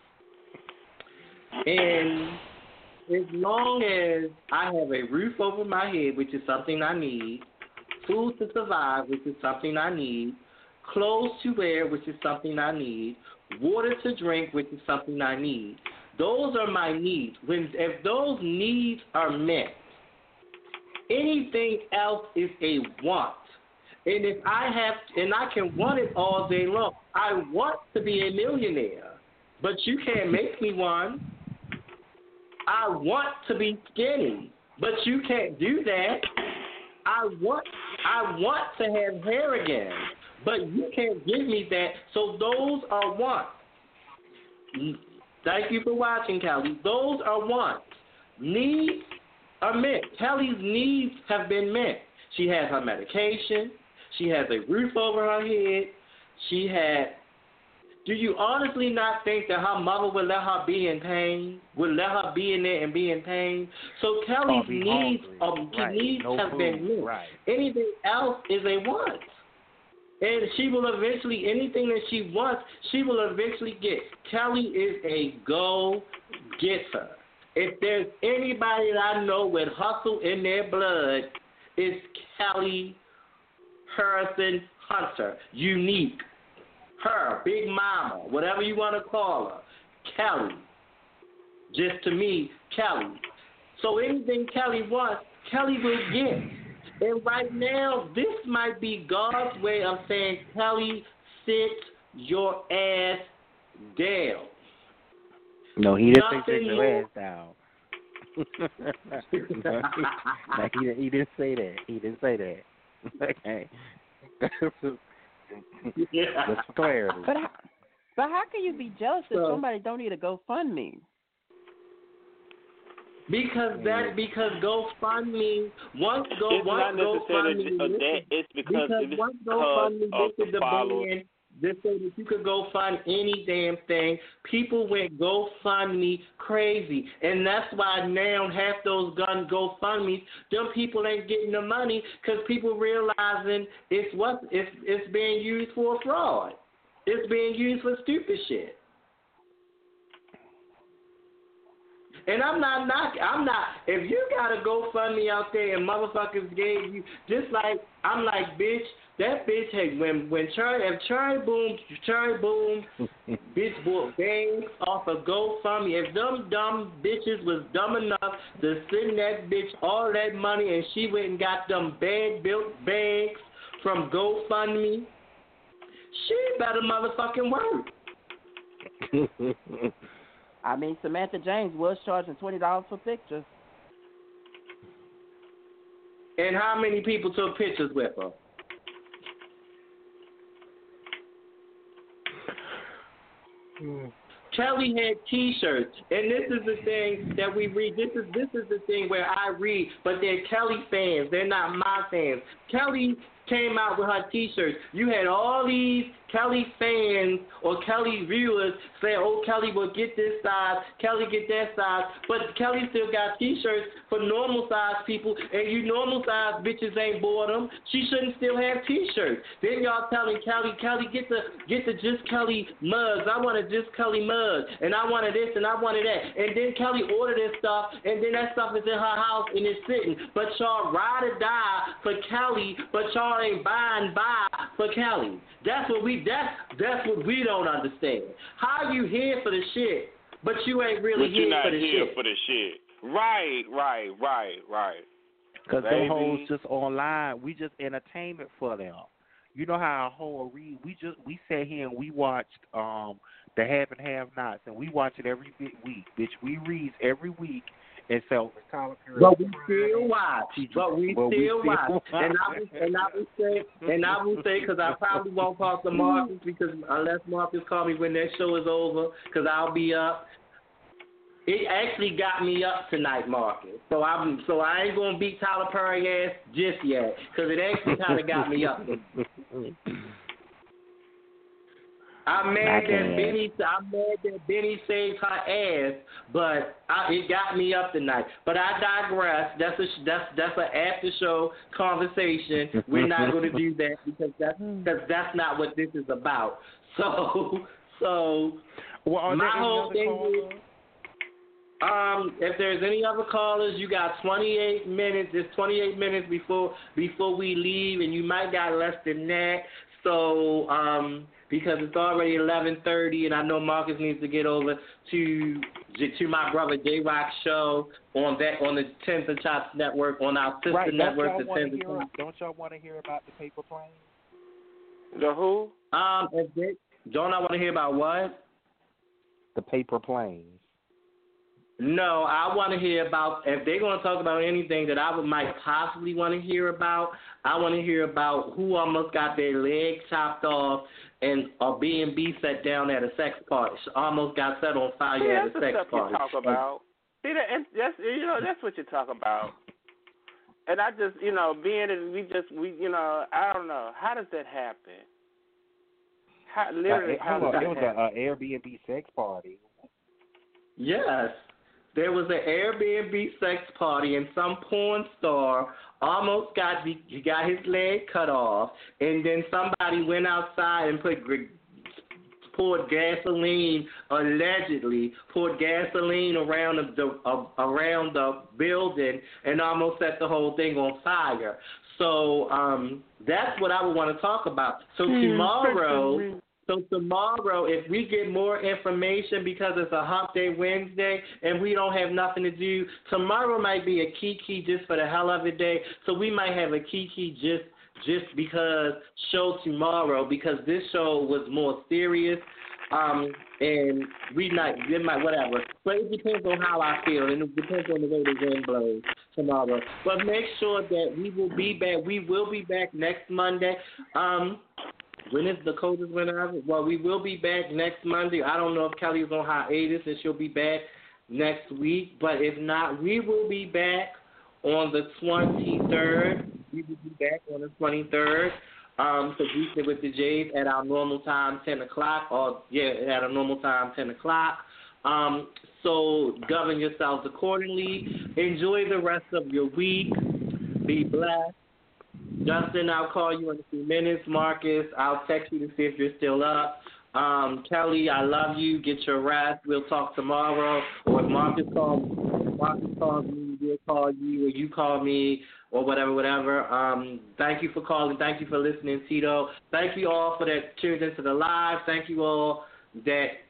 G: And as long as I have a roof over my head, which is something I need, food to survive, which is something I need, clothes to wear, which is something I need, water to drink, which is something I need. Those are my needs. When if those needs are met, anything else is a want. And if I have, and I can want it all day long. I want to be a millionaire, but you can't make me one. I want to be skinny, but you can't do that. I want, I want to have hair again, but you can't give me that. So those are wants. Thank you for watching, Kelly. Those are wants. Needs are met. Kelly's needs have been met. She has her medication. She has a roof over her head. She had. Do you honestly not think that her mother would let her be in pain? Would let her be in there and be in pain? So Kelly's needs, um, right. needs no have food. been met. Right. Anything else is a want. And she will eventually, anything that she wants, she will eventually get. Kelly is a go-getter. If there's anybody that I know with hustle in their blood, it's Kelly Harrison Hunter. Unique. Her, Big Mama, whatever you want to call her. Kelly. Just to me, Kelly. So anything Kelly wants, Kelly will get. And right now, this might be God's way of saying, Kelly, sit your ass down.
H: No, he didn't say sit your ass down. no, he, he didn't say that. He didn't say that. Okay.
G: yeah.
H: Just for clarity.
K: But how, but how can you be jealous if
G: so,
K: somebody don't need a GoFundMe?
G: Because that because GoFundMe once go
I: it's
G: once GoFundMe
I: a, a debt, it's because,
G: because
I: it's
G: once
I: because
G: GoFundMe
I: of
G: lifted
I: the
G: the ban just so that you could go fund any damn thing, people went GoFundMe crazy, and that's why now half those gun GoFundMes, them people ain't getting the money because people realizing it's what it's it's being used for fraud, it's being used for stupid shit. And I'm not knocking. I'm not. If you got a GoFundMe out there and motherfuckers gave you, just like I'm like, bitch, that bitch had when when Charlie if Charlie Boom Charlie Boom bitch bought bangs off of GoFundMe. If them dumb bitches was dumb enough to send that bitch all that money and she went and got them bad built bags from GoFundMe, she better motherfucking work.
K: I mean, Samantha James was charging twenty dollars for pictures.
G: And how many people took pictures with her?
H: Hmm.
G: Kelly had T-shirts, and this is the thing that we read. This is this is the thing where I read, but they're Kelly fans. They're not my fans. Kelly came out with her T-shirts. You had all these Kelly fans or Kelly viewers say, "Oh, Kelly will get this size, Kelly get that size," but Kelly still got T-shirts for normal size people, and you normal size bitches ain't bought them. She shouldn't still have T-shirts. Then y'all telling Kelly, Kelly get the get the Just Kelly mugs. I want a Just Kelly mug, and I wanted this and I wanted that, and then Kelly ordered this stuff, and then that stuff is in her house and it's sitting. But y'all ride or die for Kelly, but y'all ain't buying buy for Kelly. That's what we that's that's what we don't understand. How you here for the shit, but you ain't really
I: but
G: here
I: you're not
G: for the
I: here
G: shit.
I: for the shit. Right, right, right, right.
H: Because
I: Baby.
H: them hoes just online, we just entertainment for them. You know how a whole read, we just we sat here and we watched um the Have and Have Nots, and we watch it every bit week, bitch. We read every week. And so,
G: but we still watch. But we
H: but
G: still,
H: we still
G: watch.
H: watch.
G: And I will, and I will say, and I will say, because I probably won't talk to Marcus because unless Marcus call me when that show is over, because I'll be up. It actually got me up tonight, Marcus. So I'm, so I ain't gonna beat Tyler Perry ass just yet, because it actually kind of got me up. I'm mad that Benny. I'm mad that Benny saved her ass, but I, it got me up tonight. But I digress. That's a that's that's an after show conversation. We're not going to do that because that's because that's not what this is about. So so
H: well,
G: my whole thing is. Um, if there's any other callers, you got twenty-eight minutes. It's twenty-eight minutes before before we leave, and you might got less than that. So, um, because it's already eleven thirty, and I know Marcus needs to get over to to my brother J Rock's show on that on the Tens of Chops Network on our sister
H: right.
G: network.
H: Don't y'all
G: the Tens
H: hear,
G: of Chops.
H: Don't y'all want to hear about the paper plane?
I: The who?
G: Um, if they, don't I want to hear about what?
H: The paper planes.
G: No, I want to hear about, if they're going to talk about anything that I would might possibly want to hear about, I want to hear about who almost got their leg chopped off and a B and B set down at a sex party. Almost got set on fire
I: See,
G: at
I: that's
G: a
I: the
G: sex
I: stuff
G: party.
I: you talk about. See, that, and that's, you know, that's what you talk about. And I just, you know, being that we just, we, you know, I don't know. How does that happen? How, literally,
H: uh,
I: how does that
H: it was
I: happen?
H: an Airbnb sex party.
G: Yes. There was an Airbnb sex party, and some porn star almost got he got his leg cut off, and then somebody went outside and put poured gasoline, allegedly poured gasoline around the uh, around the building, and almost set the whole thing on fire. So um, that's what I would want to talk about. So tomorrow. So tomorrow, if we get more information because it's a Hump Day Wednesday and we don't have nothing to do, tomorrow might be a Kiki just for the hell of a day. So we might have a Kiki just just because show tomorrow because this show was more serious. Um, and we might, it might, whatever. But it depends on how I feel, and it depends on the way the wind blows tomorrow. But make sure that we will be back. We will be back next Monday. Um. When is the coldest winter ever? Well, we will be back next Monday. I don't know if Kelly's on hiatus and she'll be back next week. But if not, we will be back on the twenty-third. We will be back on the twenty-third. Um, so Juice It with the Jays at our normal time, ten o'clock. Or, yeah, at our normal time, ten o'clock. Um, so govern yourselves accordingly. Enjoy the rest of your week. Be blessed. Justin, I'll call you in a few minutes. Marcus, I'll text you to see if you're still up. Um, Kelly, I love you. Get your rest. We'll talk tomorrow. Or if Marcus calls, Marcus calls me, we'll call you, or you call me, or whatever, whatever. Um, thank you for calling. Thank you for listening, Tito. Thank you all for that tuned into the live. Thank you all that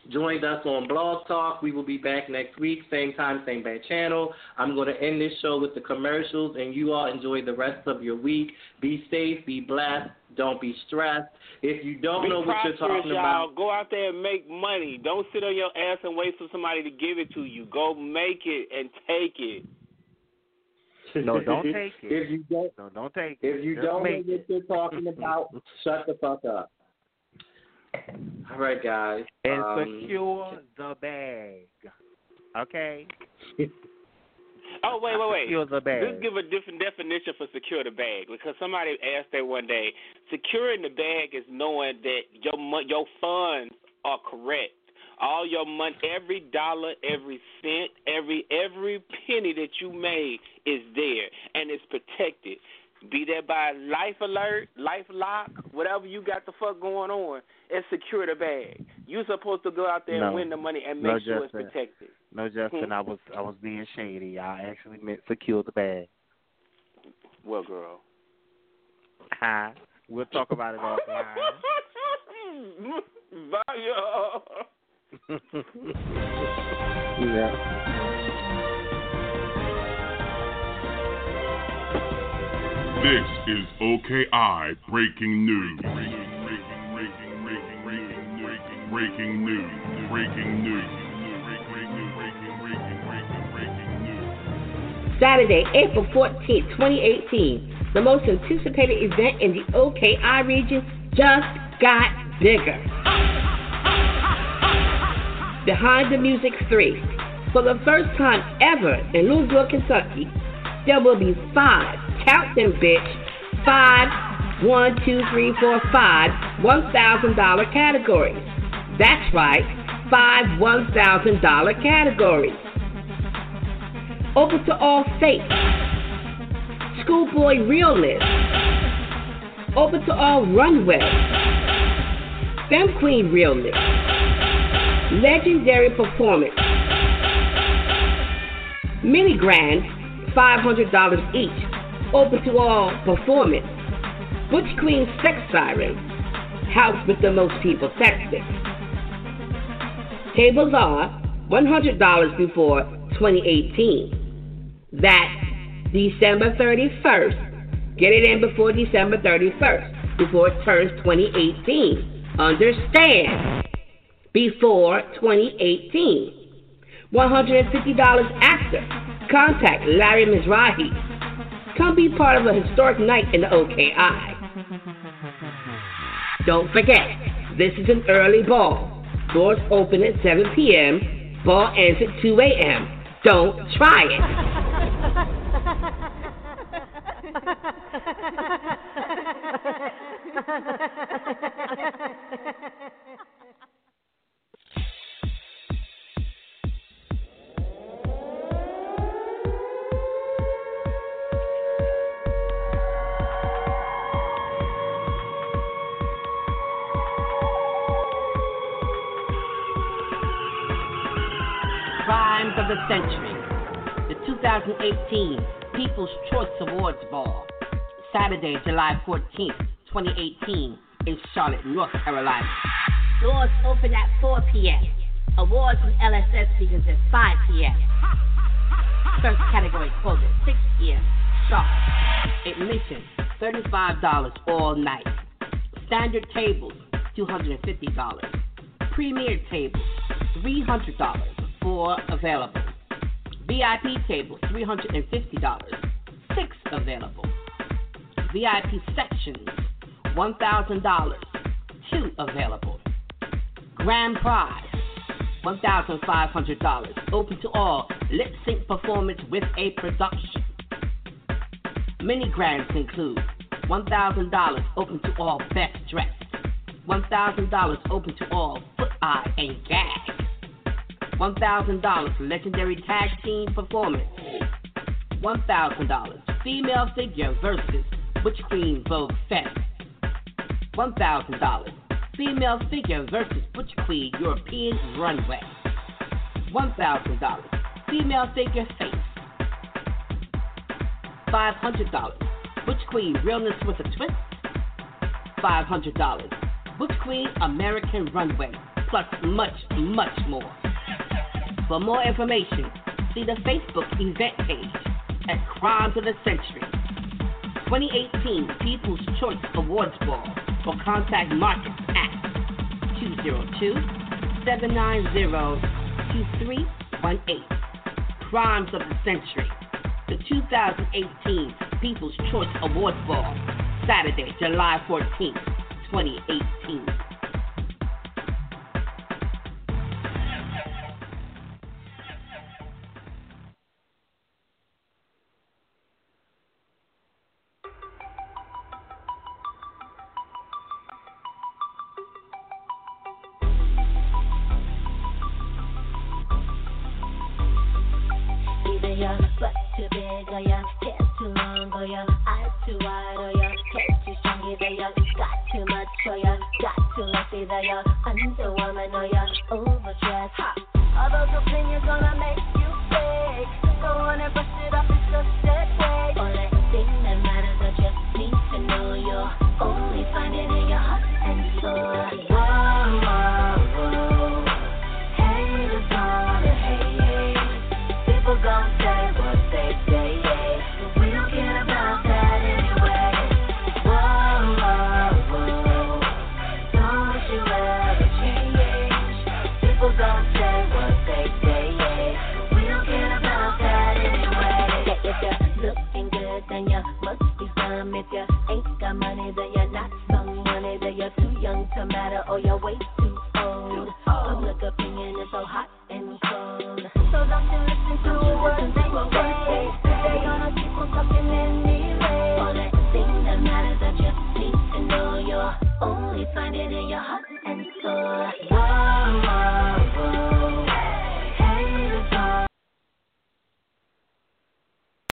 G: joined us on Blog Talk. We will be back next week, same time, same bad channel. I'm going to end this show with the commercials, and you all enjoy the rest of your week. Be safe, be blessed, don't be stressed. If you don't
I: be
G: know what you're talking
I: y'all.
G: about,
I: Go out there and make money. Don't sit on your ass and wait for somebody to give it to you. Go make it and take it.
H: No, don't take it.
G: If you don't,
H: no, don't take it.
G: If you
H: Just
G: don't know
H: make
G: what
H: it.
G: you're talking about, shut the fuck up. All right, guys.
H: And
G: um,
H: secure the bag. Okay?
I: Oh, wait, wait, wait.
H: Secure the bag.
I: Let's give a different definition for secure the bag, because somebody asked that one day. Securing the bag is knowing that your mo- your funds are correct. All your money, every dollar, every cent, every every penny that you made is there, and it's protected. Be that by Life Alert, Life Lock, whatever you got the fuck going on, and secure the bag. You're supposed to go out there
H: No.
I: and win the money and
H: No,
I: make sure
H: Justin.
I: it's protected.
H: No, Justin,
I: Hmm?
H: I was I was being shady. I actually meant secure the bag.
I: Well, girl.
H: Hi. We'll talk about it offline.
I: Bye, y'all.
H: Yeah.
E: This is O K I Breaking News. Breaking, breaking, breaking, breaking, breaking, breaking, breaking news. Breaking news. Breaking, breaking, breaking, breaking, breaking news.
C: Saturday, April fourteenth, twenty eighteen, the most anticipated event in the O K I region just got bigger. Behind the Music three. For the first time ever in Louisville, Kentucky, there will be five, count them bitch, five, one, two, three, four, five, one thousand dollars categories. That's right, five one thousand dollars categories. Open to all faiths. Schoolboy realness. Open to all runway. Femme Queen realness. Legendary performance. Mini grand, five hundred dollars each. Open to all performance. Butch Queen sex siren. House with the most people texting. Tables are one hundred dollars before twenty eighteen. That's December thirty-first. Get it in before December thirty-first, before it turns twenty eighteen. Understand? Before twenty eighteen. one hundred fifty dollars after. Contact Larry Mizrahi. Come be part of a historic night in the O K I. Don't forget, this is an early ball. Doors open at seven p.m. Ball ends at two a.m. Don't try it. Crimes of the Century, the two thousand eighteen People's Choice Awards Ball, Saturday, July fourteenth, twenty eighteen, in Charlotte, North Carolina.
D: Doors open at four p.m. Awards from L S S begins at five p.m. First category closes at six p.m. Sharp.
C: Admission, thirty-five dollars all night. Standard tables, two hundred fifty dollars. Premier tables, three hundred dollars. Four available. V I P tables, three hundred fifty dollars. Six available. V I P sections, one thousand dollars. Two available. Grand prize, one thousand five hundred dollars. Open to all. Lip sync performance with a production. Mini grants include one thousand dollars open to all best dressed. one thousand dollars open to all foot, eye, and gag. one thousand dollars legendary tag team performance. one thousand dollars female figure versus Butch Queen Vogue Fest. one thousand dollars female figure versus Butch Queen European Runway. one thousand dollars female figure face. five hundred dollars Butch Queen Realness with a Twist. five hundred dollars Butch Queen American Runway plus much, much more. For more information, see the Facebook event page at Crimes of the Century twenty eighteen People's Choice Awards Ball, or contact Marcus at two zero two, seven nine zero, two three one eight. Crimes of the Century, the two thousand eighteen People's Choice Awards Ball, Saturday, July fourteenth, twenty eighteen.
B: Either your butt too big or your hair too long or your eyes too wide or your head too strong. Either you got too much or you got too less. Either you're underwoman or you're overdressed. All those opinions gonna make you big. Go on and brush it off, it's just that way. Only thing that matters that you need to know, you'll only find it in your heart and soul. Whoa, whoa, whoa. Haters gonna hate. People gon' say what they say, but we don't care about that anyway. Whoa, whoa, whoa. Don't you ever change. People gon' say what they say, but we don't care about that anyway. Yeah, if you're looking good, then you must be some. If you ain't got money, then you're not someone. Either you're too young to matter or you're way too old. Public opinion is so hot and cold. So don't you listen to what they say. They gonna keep on talking anyway. Only thing that matters that you need to know, you'll only find it in your heart